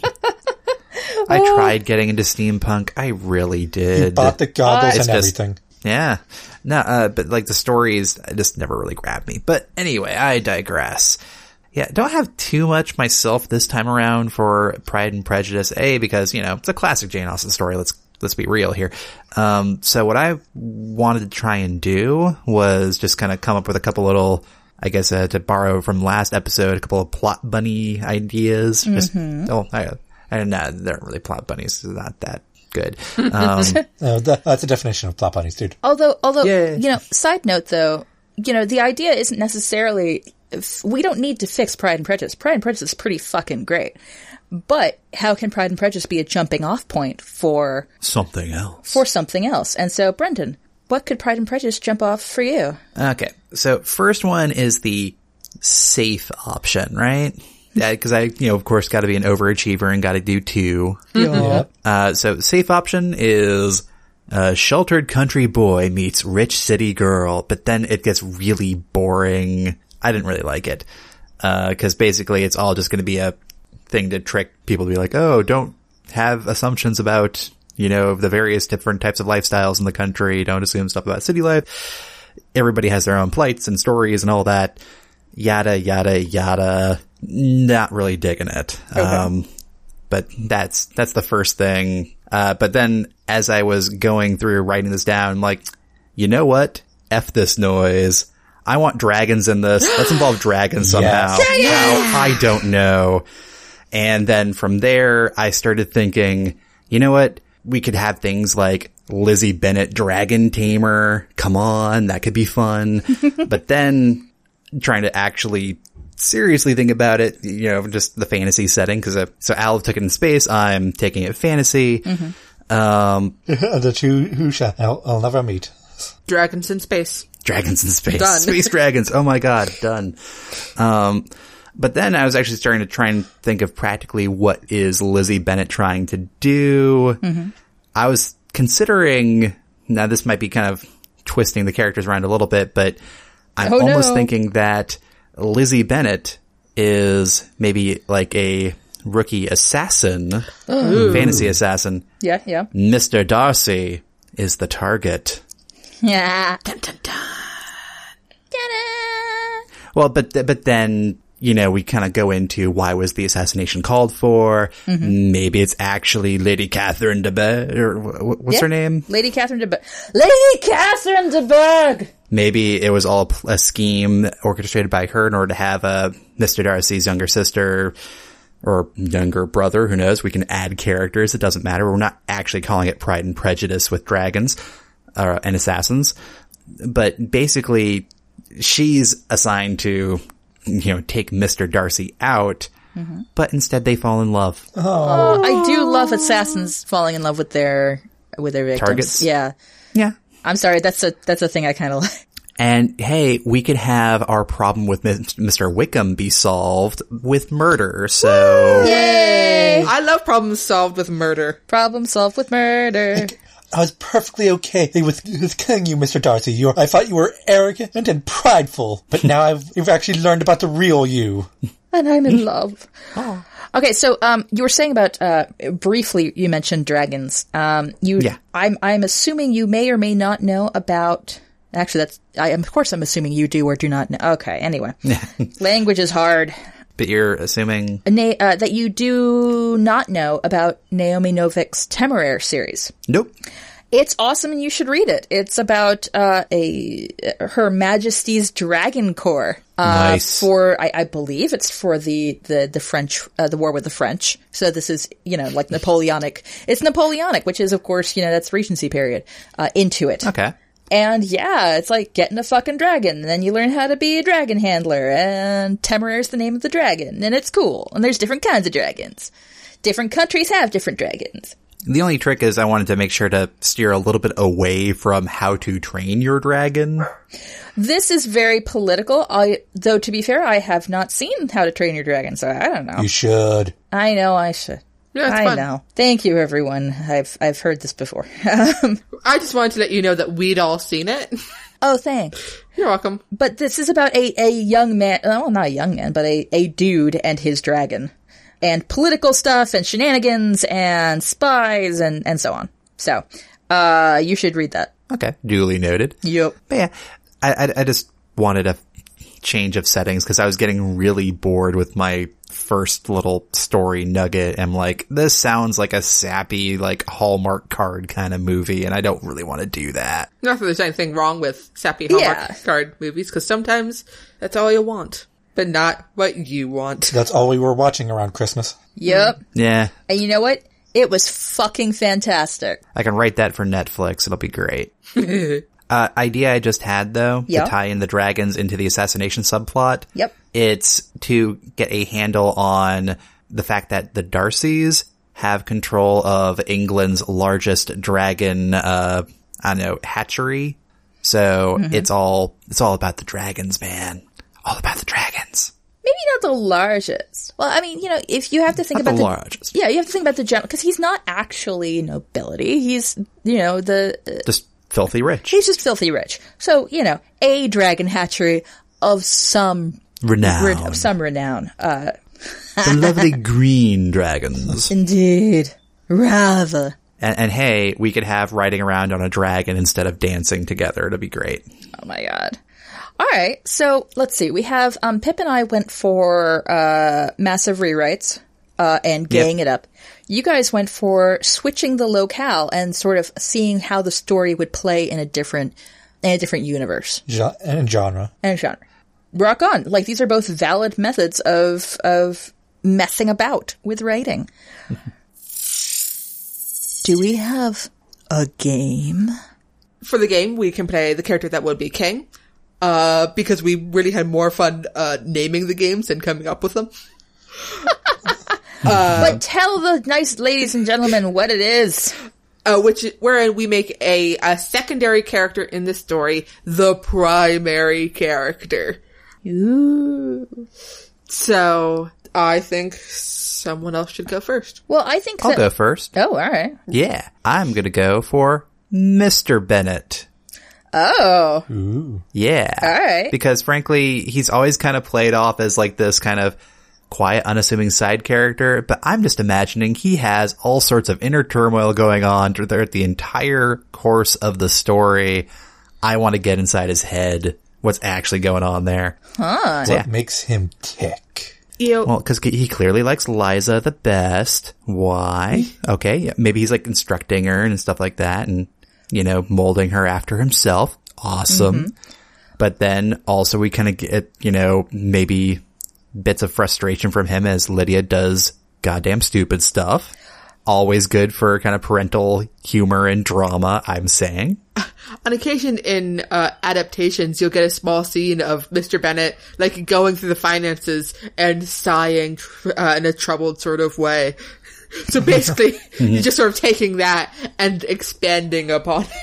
I tried getting into steampunk. I really did. You bought the goggles Uh, and it's just- everything. Yeah. No, uh, but like the stories just never really grabbed me. But anyway, I digress. Yeah, don't have too much myself this time around for Pride and Prejudice. A, because, you know, it's a classic Jane Austen story. Let's, let's be real here. Um, so what I wanted to try and do was just kind of come up with a couple little, I guess, uh, to borrow from last episode, a couple of plot bunny ideas. Just, oh, I, I don't know. They're really plot bunnies. They're not that good. Um, Uh, that, that's the definition of plot bunnies, dude. Although, although, Yeah. you know, side note though, you know, the idea isn't necessarily, we don't need to fix Pride and Prejudice. Pride and Prejudice is pretty fucking great. But how can Pride and Prejudice be a jumping off point for, something else. for something else? And so, Brendan, what could Pride and Prejudice jump off for you? Okay, so first one is the safe option, right? Yeah, because I, you know, of course, got to be an overachiever and got to do two. Yeah. Uh, so safe option is uh, sheltered country boy meets rich city girl, but then it gets really boring. I didn't really like it because basically it's all just going to be a thing to trick people to be like, oh, don't have assumptions about, you know, the various different types of lifestyles in the country. Don't assume stuff about city life. Everybody has their own plights and stories and all that. Yada, yada, yada. Not really digging it. Okay. Um, but that's, that's the first thing. Uh, but then as I was going through writing this down, I'm like, you know what? F this noise. I want dragons in this. Let's involve dragons somehow. Yes. How? I don't know. And then from there, I started thinking, you know what? We could have things like Lizzie Bennett, Dragon Tamer. Come on, that could be fun. But then trying to actually seriously think about it, you know, just the fantasy setting. Cause, uh, so Al took it in space. I'm taking it fantasy. Mm-hmm. Um, The two who shall I'll, I'll never meet. Dragons in space. dragons in space, Done. space dragons. Oh my God, done. Um, but then I was actually starting to try and think of practically what is Lizzie Bennett trying to do. Mm-hmm. I was considering, now this might be kind of twisting the characters around a little bit, but I'm Oh, almost no. thinking that Lizzie Bennett is maybe like a rookie assassin, fantasy assassin. Yeah, yeah. Mister Darcy is the target. Yeah. Dun, dun, dun. Ta-da! Well, but th- but then, you know, we kind of go into why was the assassination called for? Mm-hmm. Maybe it's actually Lady Catherine de Bourgh, or wh- wh- what's Yeah. her name? Lady Catherine de Bourgh. Lady Catherine de Bourgh! Maybe it was all a scheme orchestrated by her in order to have uh, Mister Darcy's younger sister or younger brother. Who knows? We can add characters. It doesn't matter. We're not actually calling it Pride and Prejudice with dragons uh, and assassins. But basically, she's assigned to, you know, take Mister Darcy out. Mm-hmm. But instead they fall in love. Oh, I do love assassins falling in love with their with their victims. Targets? Yeah. Yeah. I'm sorry, that's a that's a thing I kind of like. And hey, we could have our problem with Mister Wickham be solved with murder, so... Yay! I love problems solved with murder. Problem solved with murder. I was perfectly okay with, with killing you, Mister Darcy. You're, I thought you were arrogant and prideful, but now I've, you've actually learned about the real you. And I'm in love. Oh. Okay, so um, you were saying about uh, briefly. You mentioned dragons. Um, you, yeah. I'm, I'm assuming you may or may not know about. Actually, that's. I am, of course, I'm assuming you do or do not know. Okay, anyway, language is hard. But you're assuming Na- uh, that you do not know about Naomi Novik's Temeraire series. Nope. It's awesome, and you should read it. It's about uh, a Her Majesty's Dragon Corps. Uh, nice. For I, I believe it's for the the the French, uh, the war with the French. So this is, you know, like Napoleonic. It's Napoleonic, which is, of course, you know, that's Regency period. Uh, into it. Okay. And yeah, it's like getting a fucking dragon, and then you learn how to be a dragon handler, and Temeraire's the name of the dragon, and it's cool. And there's different kinds of dragons. Different countries have different dragons. The only trick is I wanted to make sure to steer a little bit away from how to train your dragon. This is very political, I, though to be fair, I have not seen How to Train Your Dragon, so I don't know. You should. I know I should. Yeah, it's I fun. know. Thank you, everyone. I've I've heard this before. I just wanted to let you know that we'd all seen it. Oh, thanks. You're welcome. But this is about a, a young man, well, not a young man, but a, a dude and his dragon. And political stuff and shenanigans and spies and, and so on. So, uh, you should read that. Okay. Duly noted. Yep. But yeah, I, I, I just wanted a change of settings because I was getting really bored with my first little story nugget. I'm like, this sounds like a sappy, like Hallmark card kind of movie, and I don't really want to do that. Not that there's anything wrong with sappy Hallmark Yeah. card movies, because sometimes that's all you want, but not what you want. That's all we were watching around Christmas. Yep. Yeah. And you know what? It was fucking fantastic. I can write that for Netflix. It'll be great. uh, idea I just had, though, Yeah. to tie in the dragons into the assassination subplot. Yep. It's to get a handle on the fact that the Darcys have control of England's largest dragon, uh, I don't know, hatchery. So Mm-hmm. it's all, it's all about the dragons, man. All about the dragons. Maybe not the largest. Well, I mean, you know, if you have to think Not about the the largest. Yeah, you have to think about the general, because he's not actually nobility. He's, you know, the uh, Just filthy rich. he's just filthy rich. So, you know, a dragon hatchery of some Renown. re- of some renown. Uh, The lovely green dragons. indeed, rather. And, and hey, we could have riding around on a dragon instead of dancing together. It'd be great. Oh my god. All right, so let's see. We have um, Pip and I went for uh, massive rewrites uh, and gaying it up. You guys went for switching the locale and sort of seeing how the story would play in a different in a different universe Gen- and genre. and genre. Rock on! Like these are both valid methods of of messing about with writing. Do we have a game? For the game, we can play the character that would be King, uh, because we really had more fun uh, naming the games than coming up with them. But tell the nice ladies and gentlemen what it is. Uh, which, wherein we make a, a secondary character in the story the primary character. Ooh. So, I think someone else should go first. Well, I think I'll that- go first. Oh, all right. Yeah. I'm going to go for Mister Bennett. Oh, Yeah. all right. Because frankly, he's always kind of played off as like this kind of quiet, unassuming side character, but I'm just imagining he has all sorts of inner turmoil going on throughout the entire course of the story. I want to get inside his head. What's actually going on there? Huh. Yeah. What makes him tick? You know, Well, because he clearly likes Liza the best. Why? Okay, yeah, maybe he's like instructing her and stuff like that, and you know, molding her after himself. Awesome. But then also we kind of get, you know, maybe bits of frustration from him as Lydia does goddamn stupid stuff. Always good for kind of parental humor and drama, I'm saying. on occasion in uh, adaptations, you'll get a small scene of Mister Bennett, like, going through the finances and sighing tr- uh, in a troubled sort of way. So basically, you're just sort of taking that and expanding upon it.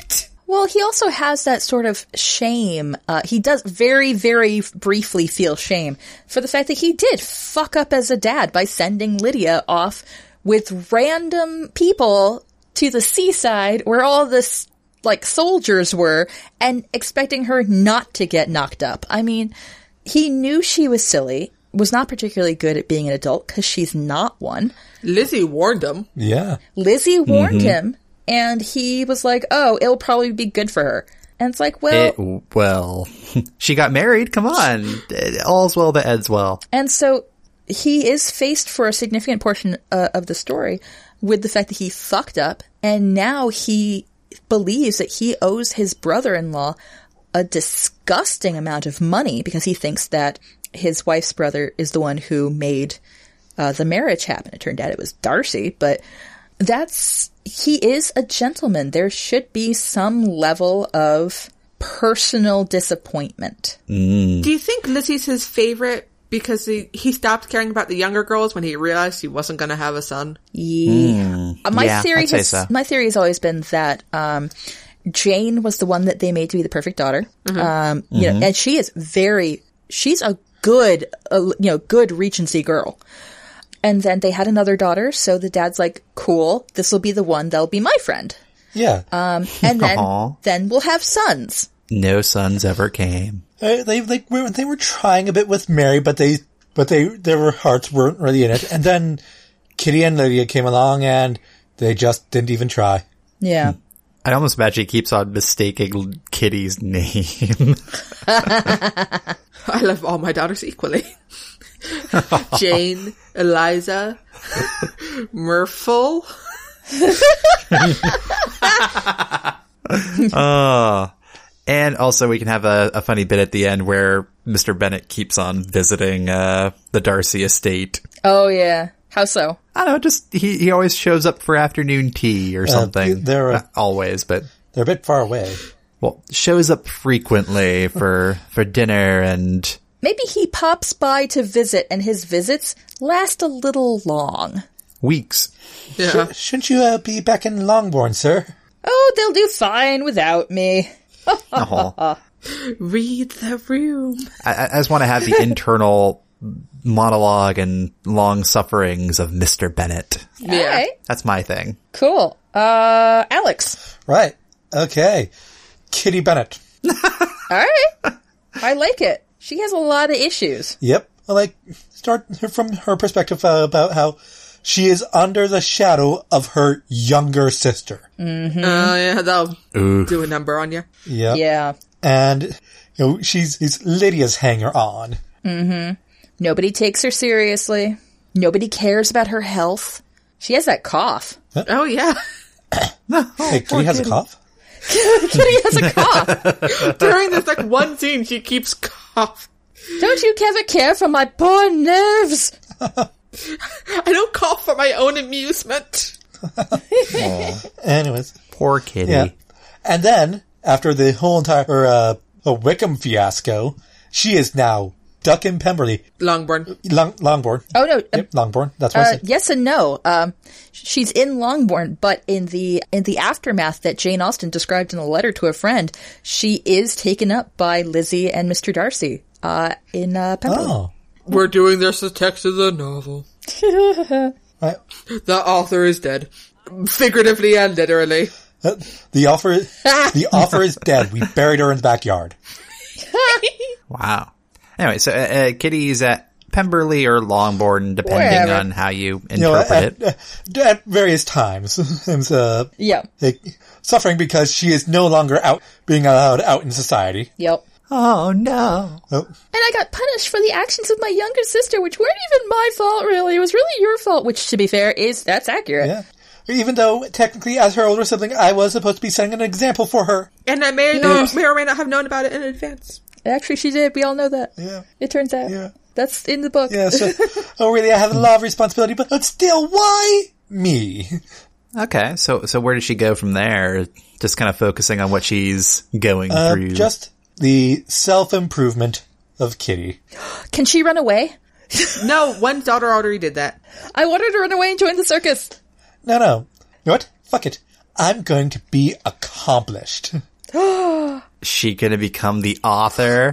Well, he also has that sort of shame. Uh, he does very, very briefly feel shame for the fact that he did fuck up as a dad by sending Lydia off with random people to the seaside where all the, like, soldiers were and expecting her not to get knocked up. I mean, he knew she was silly, was not particularly good at being an adult because she's not one. Lizzie warned him. Yeah. Lizzie warned him. And he was like, oh, it'll probably be good for her. And it's like, well... It, well, she got married. Come on. All's well that ends well. And so he is faced for a significant portion uh, of the story with the fact that he fucked up. And now he believes that he owes his brother-in-law a disgusting amount of money because he thinks that his wife's brother is the one who made uh, the marriage happen. It turned out it was Darcy, but... That's, he is a gentleman. There should be some level of personal disappointment. Mm. Do you think Lizzie's his favorite because he, he stopped caring about the younger girls when he realized he wasn't going to have a son? Yeah. Mm. Uh, my Yeah, theory I'd say has, so. my theory has always been that, um, Jane was the one that they made to be the perfect daughter. Um, you know, and she is very, she's a good, uh, you know, good Regency girl. And then they had another daughter, so the dad's like, cool, this will be the one that'll be my friend. Yeah. Um, and then, Aw. then we'll have sons. No sons ever came. Uh, they they were they were trying a bit with Mary, but they but they their hearts weren't really in it. And then Kitty and Lydia came along, and they just didn't even try. Yeah. I almost imagine he keeps on mistaking Kitty's name. I love all my daughters equally. Jane, Eliza, Murphle. Oh. And also we can have a, a funny bit at the end where Mister Bennet keeps on visiting uh, the Darcy estate. Oh, yeah. How so? I don't know, just he, he always shows up for afternoon tea or something. they're, uh, Not always, but They're a bit far away. well, shows up frequently for for dinner and Maybe he pops by to visit, and his visits last a little long. weeks. Yeah. Shouldn't you uh, be back in Longbourn, sir? Oh, they'll do fine without me. Oh. Read the room. I, I just want to have the internal monologue and long sufferings of Mister Bennet. Yeah. All right. That's my thing. Cool. Uh, Alex. Right. Okay. Kitty Bennet. All right. I like it. She has a lot of issues. Yep. I like start from her perspective uh, about how she is under the shadow of her younger sister. Oh, yeah, that'll Ooh. do a number on you. Yep. Yeah. And you know she's, she's Lydia's hanger-on. Nobody takes her seriously. Nobody cares about her health. She has that cough. Oh, yeah. Hey, Kitty has a cough? Kitty has a cough. During this, like, one scene, she keeps coughing. Don't you ever care for my poor nerves? I don't cough for my own amusement. Anyways. Poor Kitty. Yeah. And then, after the whole entire uh, uh, Wickham fiasco, she is now Duck in Pemberley. Longbourn. Long, Longbourn. Oh, no. Yep, Longbourn. That's what I Uh, said. yes and no. Um, she's in Longbourn, but in the in the aftermath that Jane Austen described in a letter to a friend, she is taken up by Lizzie and Mister Darcy uh, in uh, Pemberley. Oh. We're doing this as text of the novel. Right. The author is dead. Figuratively and literally. Uh, the offer, the offer is dead. We buried her in the backyard. Wow. Anyway, so uh, uh, Kitty's at Pemberley or Longbourn, depending Wherever. on how you interpret You know, at, it. at, at various times, and, uh, Yeah. like, suffering because she is no longer out, being allowed out in society. Yep. Oh, no. Oh, And I got punished for the actions of my younger sister, which weren't even my fault, really. It was really your fault, which, to be fair, is that's accurate. yeah. Even though, technically, as her older sibling, I was supposed to be setting an example for her. And I may, know, may or may not have known about it in advance. Actually, she did. We all know that. Yeah. It turns out. Yeah. That's in the book. Yeah, so, oh really, I have a lot of responsibility, but, but still, why me? Okay, so so where does she go from there? Just kind of focusing on what she's going Uh, through. just the self-improvement of Kitty. Can she run away? No, one daughter already did that. I want her to run away and join the circus. No, no. You know what? Fuck it. I'm going to be accomplished. She gonna become the author?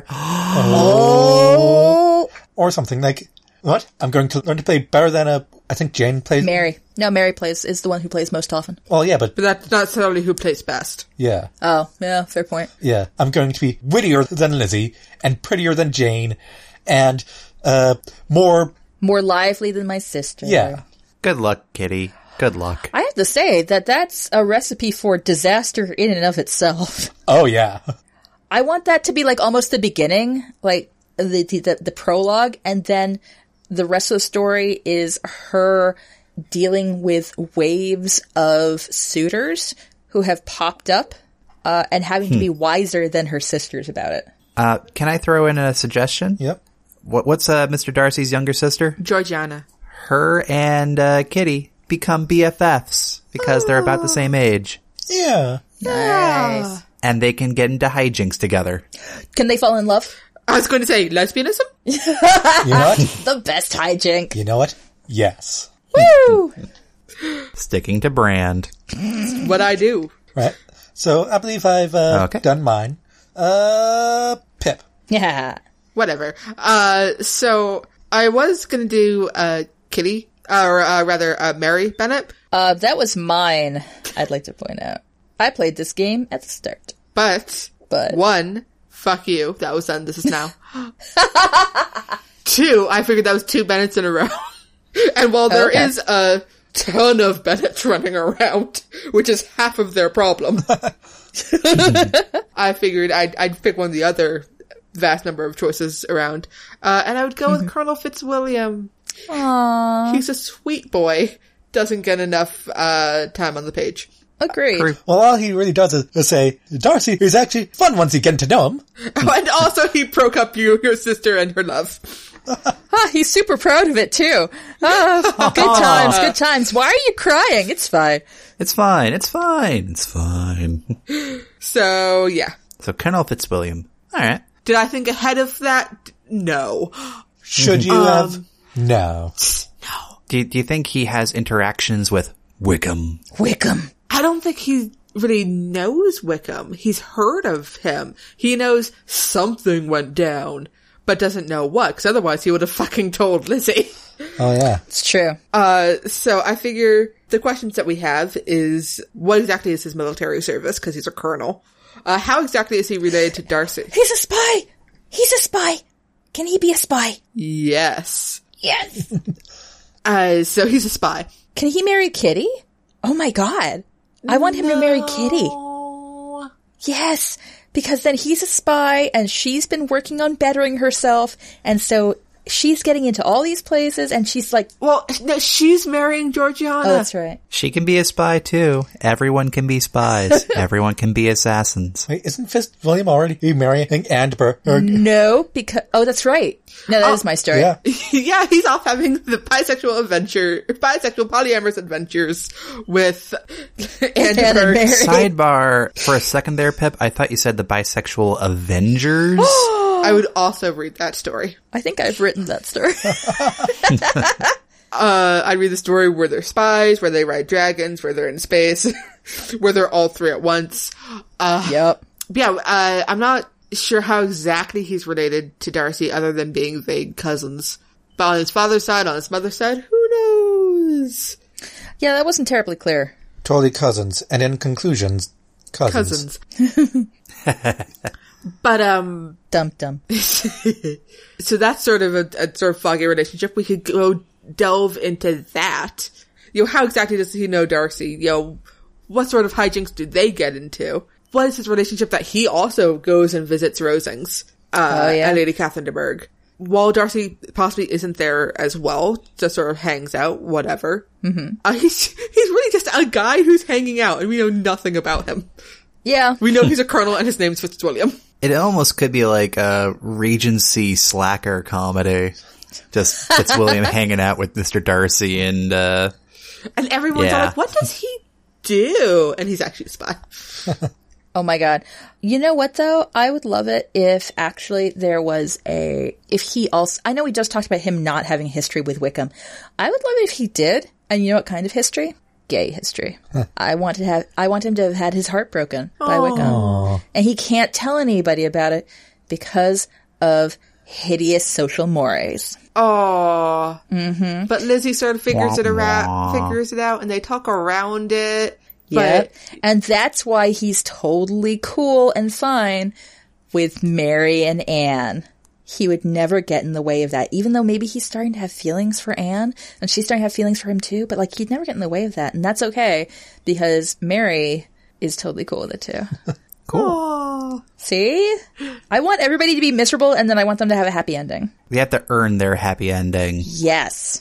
Oh! Or something like, what? I'm going to learn to play better than a, I think Jane plays. Mary. No, Mary plays, is the one who plays most often. Well, yeah, but, But that's not necessarily who plays best. yeah. Oh, yeah, fair point. Yeah. I'm going to be wittier than Lizzie, and prettier than Jane, and, uh, more, More lively than my sister. yeah. Good luck, Kitty. Good luck. I have to say that that's a recipe for disaster in and of itself. Oh, yeah. I want that to be like almost the beginning, like the, the the prologue, and then the rest of the story is her dealing with waves of suitors who have popped up uh, and having to be wiser than her sisters about it. Uh, can I throw in a suggestion? Yep. What, what's uh, Mister Darcy's younger sister? Georgiana. Her and uh, Kitty become B F Fs because they're about the same age. Yeah. Nice. And they can get into hijinks together. Can they fall in love? I was going to say lesbianism? You know what? The best hijink. You know what? Yes. Woo! Sticking to brand. What I do. Right. So, I believe I've, uh, Okay. done mine. Uh, Pip. Yeah. Whatever. Uh, so I was going to do, uh, Kitty, or, uh, rather, uh, Mary Bennett, Uh, that was mine, I'd like to point out. I played this game at the start. but, But- one, fuck you. That was done. This is now. Two, I figured that was two Bennetts in a row. And while there Okay. is a ton of Bennetts running around, which is half of their problem, I figured I'd, I'd pick one of the other vast number of choices around. Uh, and I would go with Colonel Fitzwilliam. Aww. He's a sweet boy. Doesn't get enough, uh, time on the page. Agreed. Well, all he really does is, is say, Darcy is actually fun once you get to know him. And also he broke up you, your sister, and her love. Ah, he's super proud of it, too. Ah, good times, good times. Why are you crying? It's fine. It's fine. It's fine. It's fine. So, yeah. So Colonel Fitzwilliam. All right. Did I think ahead of that? No. Should you have? No. Do you, do you think he has interactions with Wickham? Wickham. I don't think he really knows Wickham. He's heard of him. He knows something went down, but doesn't know what, because otherwise he would have fucking told Lizzie. Oh, yeah. It's true. Uh, so I figure the questions that we have is, what exactly is his military service, because he's a colonel? Uh, how exactly is he related to Darcy? He's a spy. He's a spy. Can he be a spy? Yes. Yes. Uh, so he's a spy. Can he marry Kitty? Oh my god. I want him to marry Kitty. Oh. Yes, because then he's a spy and she's been working on bettering herself, and so she's getting into all these places and she's like, Well, no, she's marrying Georgiana. oh, that's right. She can be a spy too. Everyone can be spies. Everyone can be assassins. Wait, isn't Fitzwilliam already marrying Andberg? No, because, oh, that's right. No, that is my story. Yeah. Yeah, he's off having the bisexual adventure, bisexual polyamorous adventures with Anna and Andberg. Mary. Sidebar, for a second there, Pip, I thought you said the bisexual Avengers. I would also read that story. I think I've written that story. Uh, I read the story where they're spies, where they ride dragons, where they're in space, where they're all three at once. Uh, Yep. yeah, uh, I'm not sure how exactly he's related to Darcy other than being vague cousins. But on his father's side, on his mother's side, who knows? Yeah, that wasn't terribly clear. Totally cousins. And in conclusions, cousins. Cousins. But, um, Dum dum. so that's sort of a, a sort of foggy relationship. We could go delve into that. You know, how exactly does he know Darcy? You know, what sort of hijinks do they get into? What is his relationship that he also goes and visits Rosings, uh, Oh, yeah. and Lady Catherine de Bourgh? While Darcy possibly isn't there as well, just sort of hangs out, whatever. Mm-hmm. Uh, he's, he's really just a guy who's hanging out and we know nothing about him. Yeah. We know he's a colonel and his name's Fitzwilliam. It almost could be like a Regency slacker comedy. Just Fitzwilliam hanging out with Mister Darcy and, uh, And everyone's all Yeah. like, what does he do? And he's actually a spy. Oh my god. You know what though? I would love it if actually there was a, if he also, I know we just talked about him not having history with Wickham. I would love it if he did. And you know what kind of history? gay history. I want to have, I want him to have had his heart broken by Wicca. And he can't tell anybody about it because of hideous social mores. Oh. Mm-hmm. But Lizzie sort of figures it around, figures it out, and they talk around it. Yeah. But And that's why he's totally cool and fine with Mary and Anne. He would never get in the way of that, even though maybe he's starting to have feelings for Anne, and she's starting to have feelings for him too, but like he'd never get in the way of that, and that's okay, because Mary is totally cool with it too. Cool. oh. See? I want everybody to be miserable, and then I want them to have a happy ending. We have to earn their happy ending. Yes.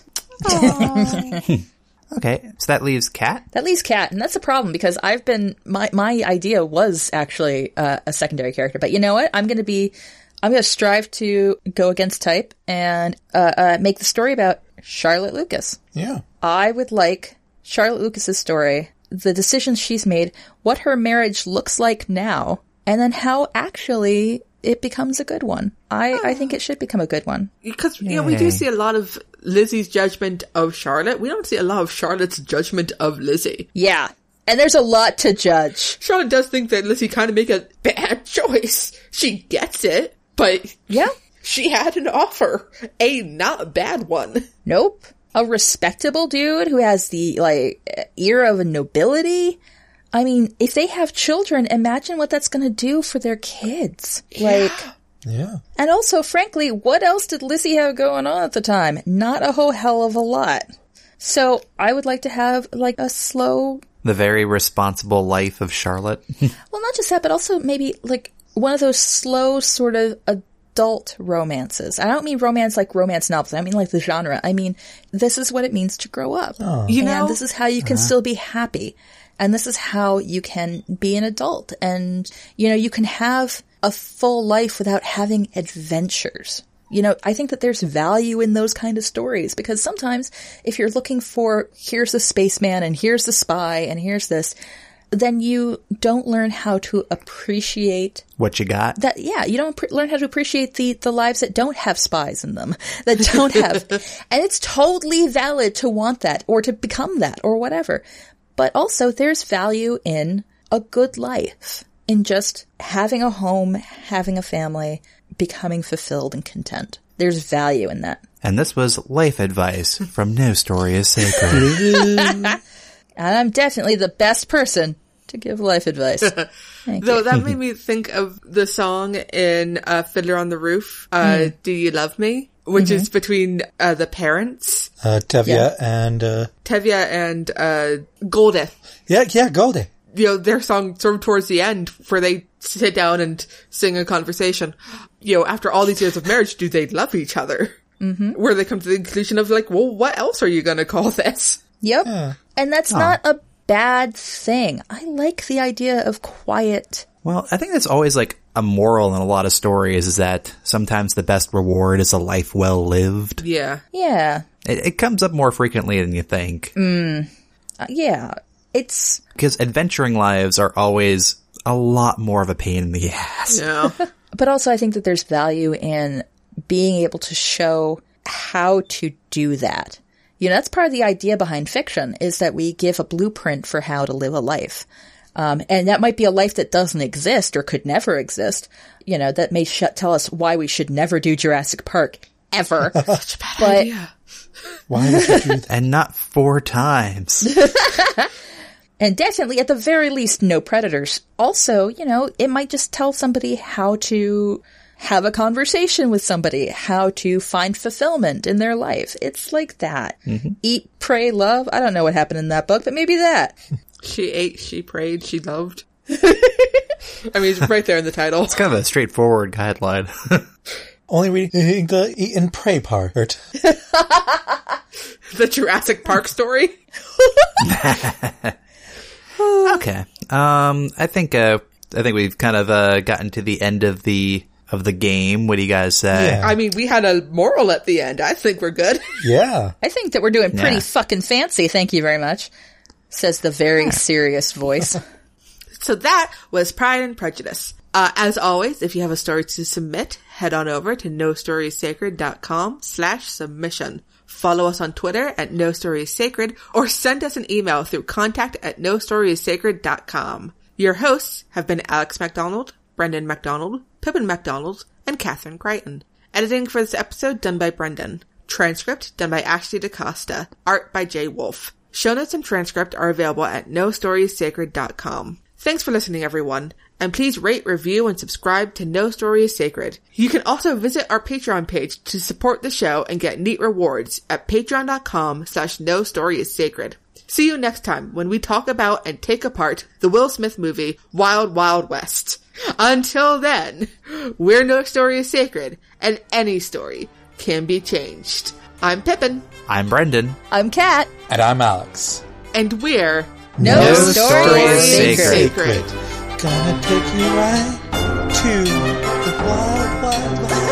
Okay, so that leaves Kat. That leaves Kat, and that's a problem, because I've been, my, my idea was actually uh, a secondary character, but you know what? I'm going to be, I'm going to strive to go against type and uh, uh, make the story about Charlotte Lucas. Yeah. I would like Charlotte Lucas's story, the decisions she's made, what her marriage looks like now, and then how actually it becomes a good one. I, I think it should become a good one. Because, you know, we do see a lot of Lizzie's judgment of Charlotte. We don't see a lot of Charlotte's judgment of Lizzie. Yeah. And there's a lot to judge. Charlotte does think that Lizzie kind of made a bad choice. She gets it, but Yeah. she had an offer. A not bad one. Nope. A respectable dude who has the, like, ear of a nobility. I mean, if they have children, imagine what that's going to do for their kids. Like, Yeah. and also, frankly, what else did Lizzie have going on at the time? Not a whole hell of a lot. So I would like to have, like, a slow, The very responsible life of Charlotte. well, not just that, but also maybe, like, one of those slow sort of adult romances. I don't mean romance like romance novels. I mean like the genre. I mean, this is what it means to grow up. You And know? this is how you can still be happy. And this is how you can be an adult. And, you know, you can have a full life without having adventures. You know, I think that there's value in those kind of stories, because sometimes if you're looking for, here's the spaceman and here's the spy and here's this, then you don't learn how to appreciate What you got? that. Yeah, you don't pre- learn how to appreciate the, the lives that don't have spies in them, that don't have, and it's totally valid to want that or to become that or whatever. But also there's value in a good life, in just having a home, having a family, becoming fulfilled and content. There's value in that. And this was life advice from No Story is Sacred. And I'm definitely the best person to give life advice. Thank Though you. that made me think of the song in uh, Fiddler on the Roof, uh, Do You Love Me? Which is between uh, the parents, Uh, Tevya Yeah. and, uh, Tevya and uh, Goldie. yeah, yeah, Goldie. You know, their song sort of towards the end, where they sit down and sing a conversation. You know, after all these years of marriage, do they love each other? Mm-hmm. Where they come to the conclusion of like, well, what else are you going to call this? Yep. Yeah. And that's not a bad thing. I like the idea of quiet. Well, I think that's always like a moral in a lot of stories, is that sometimes the best reward is a life well lived. Yeah. Yeah. It, it comes up more frequently than you think. Uh, yeah. It's, Because adventuring lives are always a lot more of a pain in the ass. Yeah. but also I think that there's value in being able to show how to do that. You know, that's part of the idea behind fiction, is that we give a blueprint for how to live a life. Um, and that might be a life that doesn't exist or could never exist. You know, that may sh- tell us why we should never do Jurassic Park ever. Such a bad But- idea. Why would you do that? And not four times. And definitely, at the very least, no predators. Also, you know, it might just tell somebody how to have a conversation with somebody, how to find fulfillment in their life. It's like that. Eat, pray, love. I don't know what happened in that book, but maybe that. She ate, she prayed, she loved. I mean, it's right there in the title. It's kind of a straightforward guideline. Only reading the eat and pray part. The Jurassic Park story. Okay. Um, I think, uh, I think we've kind of, uh, gotten to the end of the, of the game. What do you guys say? Yeah. I mean, we had a moral at the end. I think we're good. Yeah. I think that we're doing pretty Yeah. fucking fancy. Thank you very much, says the very serious voice. So that was Pride and Prejudice. Uh, as always, if you have a story to submit, head on over to no story sacred dot com slash submission. Follow us on Twitter at No Story is Sacred, or send us an email through contact at no story is sacred dot com. Your hosts have been Alex MacDonald, Brendan MacDonald, Pippin MacDonald, and Catherine Crichton. Editing for this episode done by Brendan. Transcript done by Ashley DaCosta. Art by Jay Wolf. Show notes and transcript are available at no story is sacred dot com. Thanks for listening, everyone, and please rate, review, and subscribe to No Story is Sacred. You can also visit our Patreon page to support the show and get neat rewards at patreon dot com slash no story is sacred. See you next time when we talk about and take apart the Will Smith movie Wild Wild West. Until then, we're No Story is Sacred, and any story can be changed. I'm Pippin. I'm Brendan. I'm Kat. And I'm Alex. And we're No, No Story, Story is is Sacred. Sacred. Gonna take you right to the wild, wild, wild.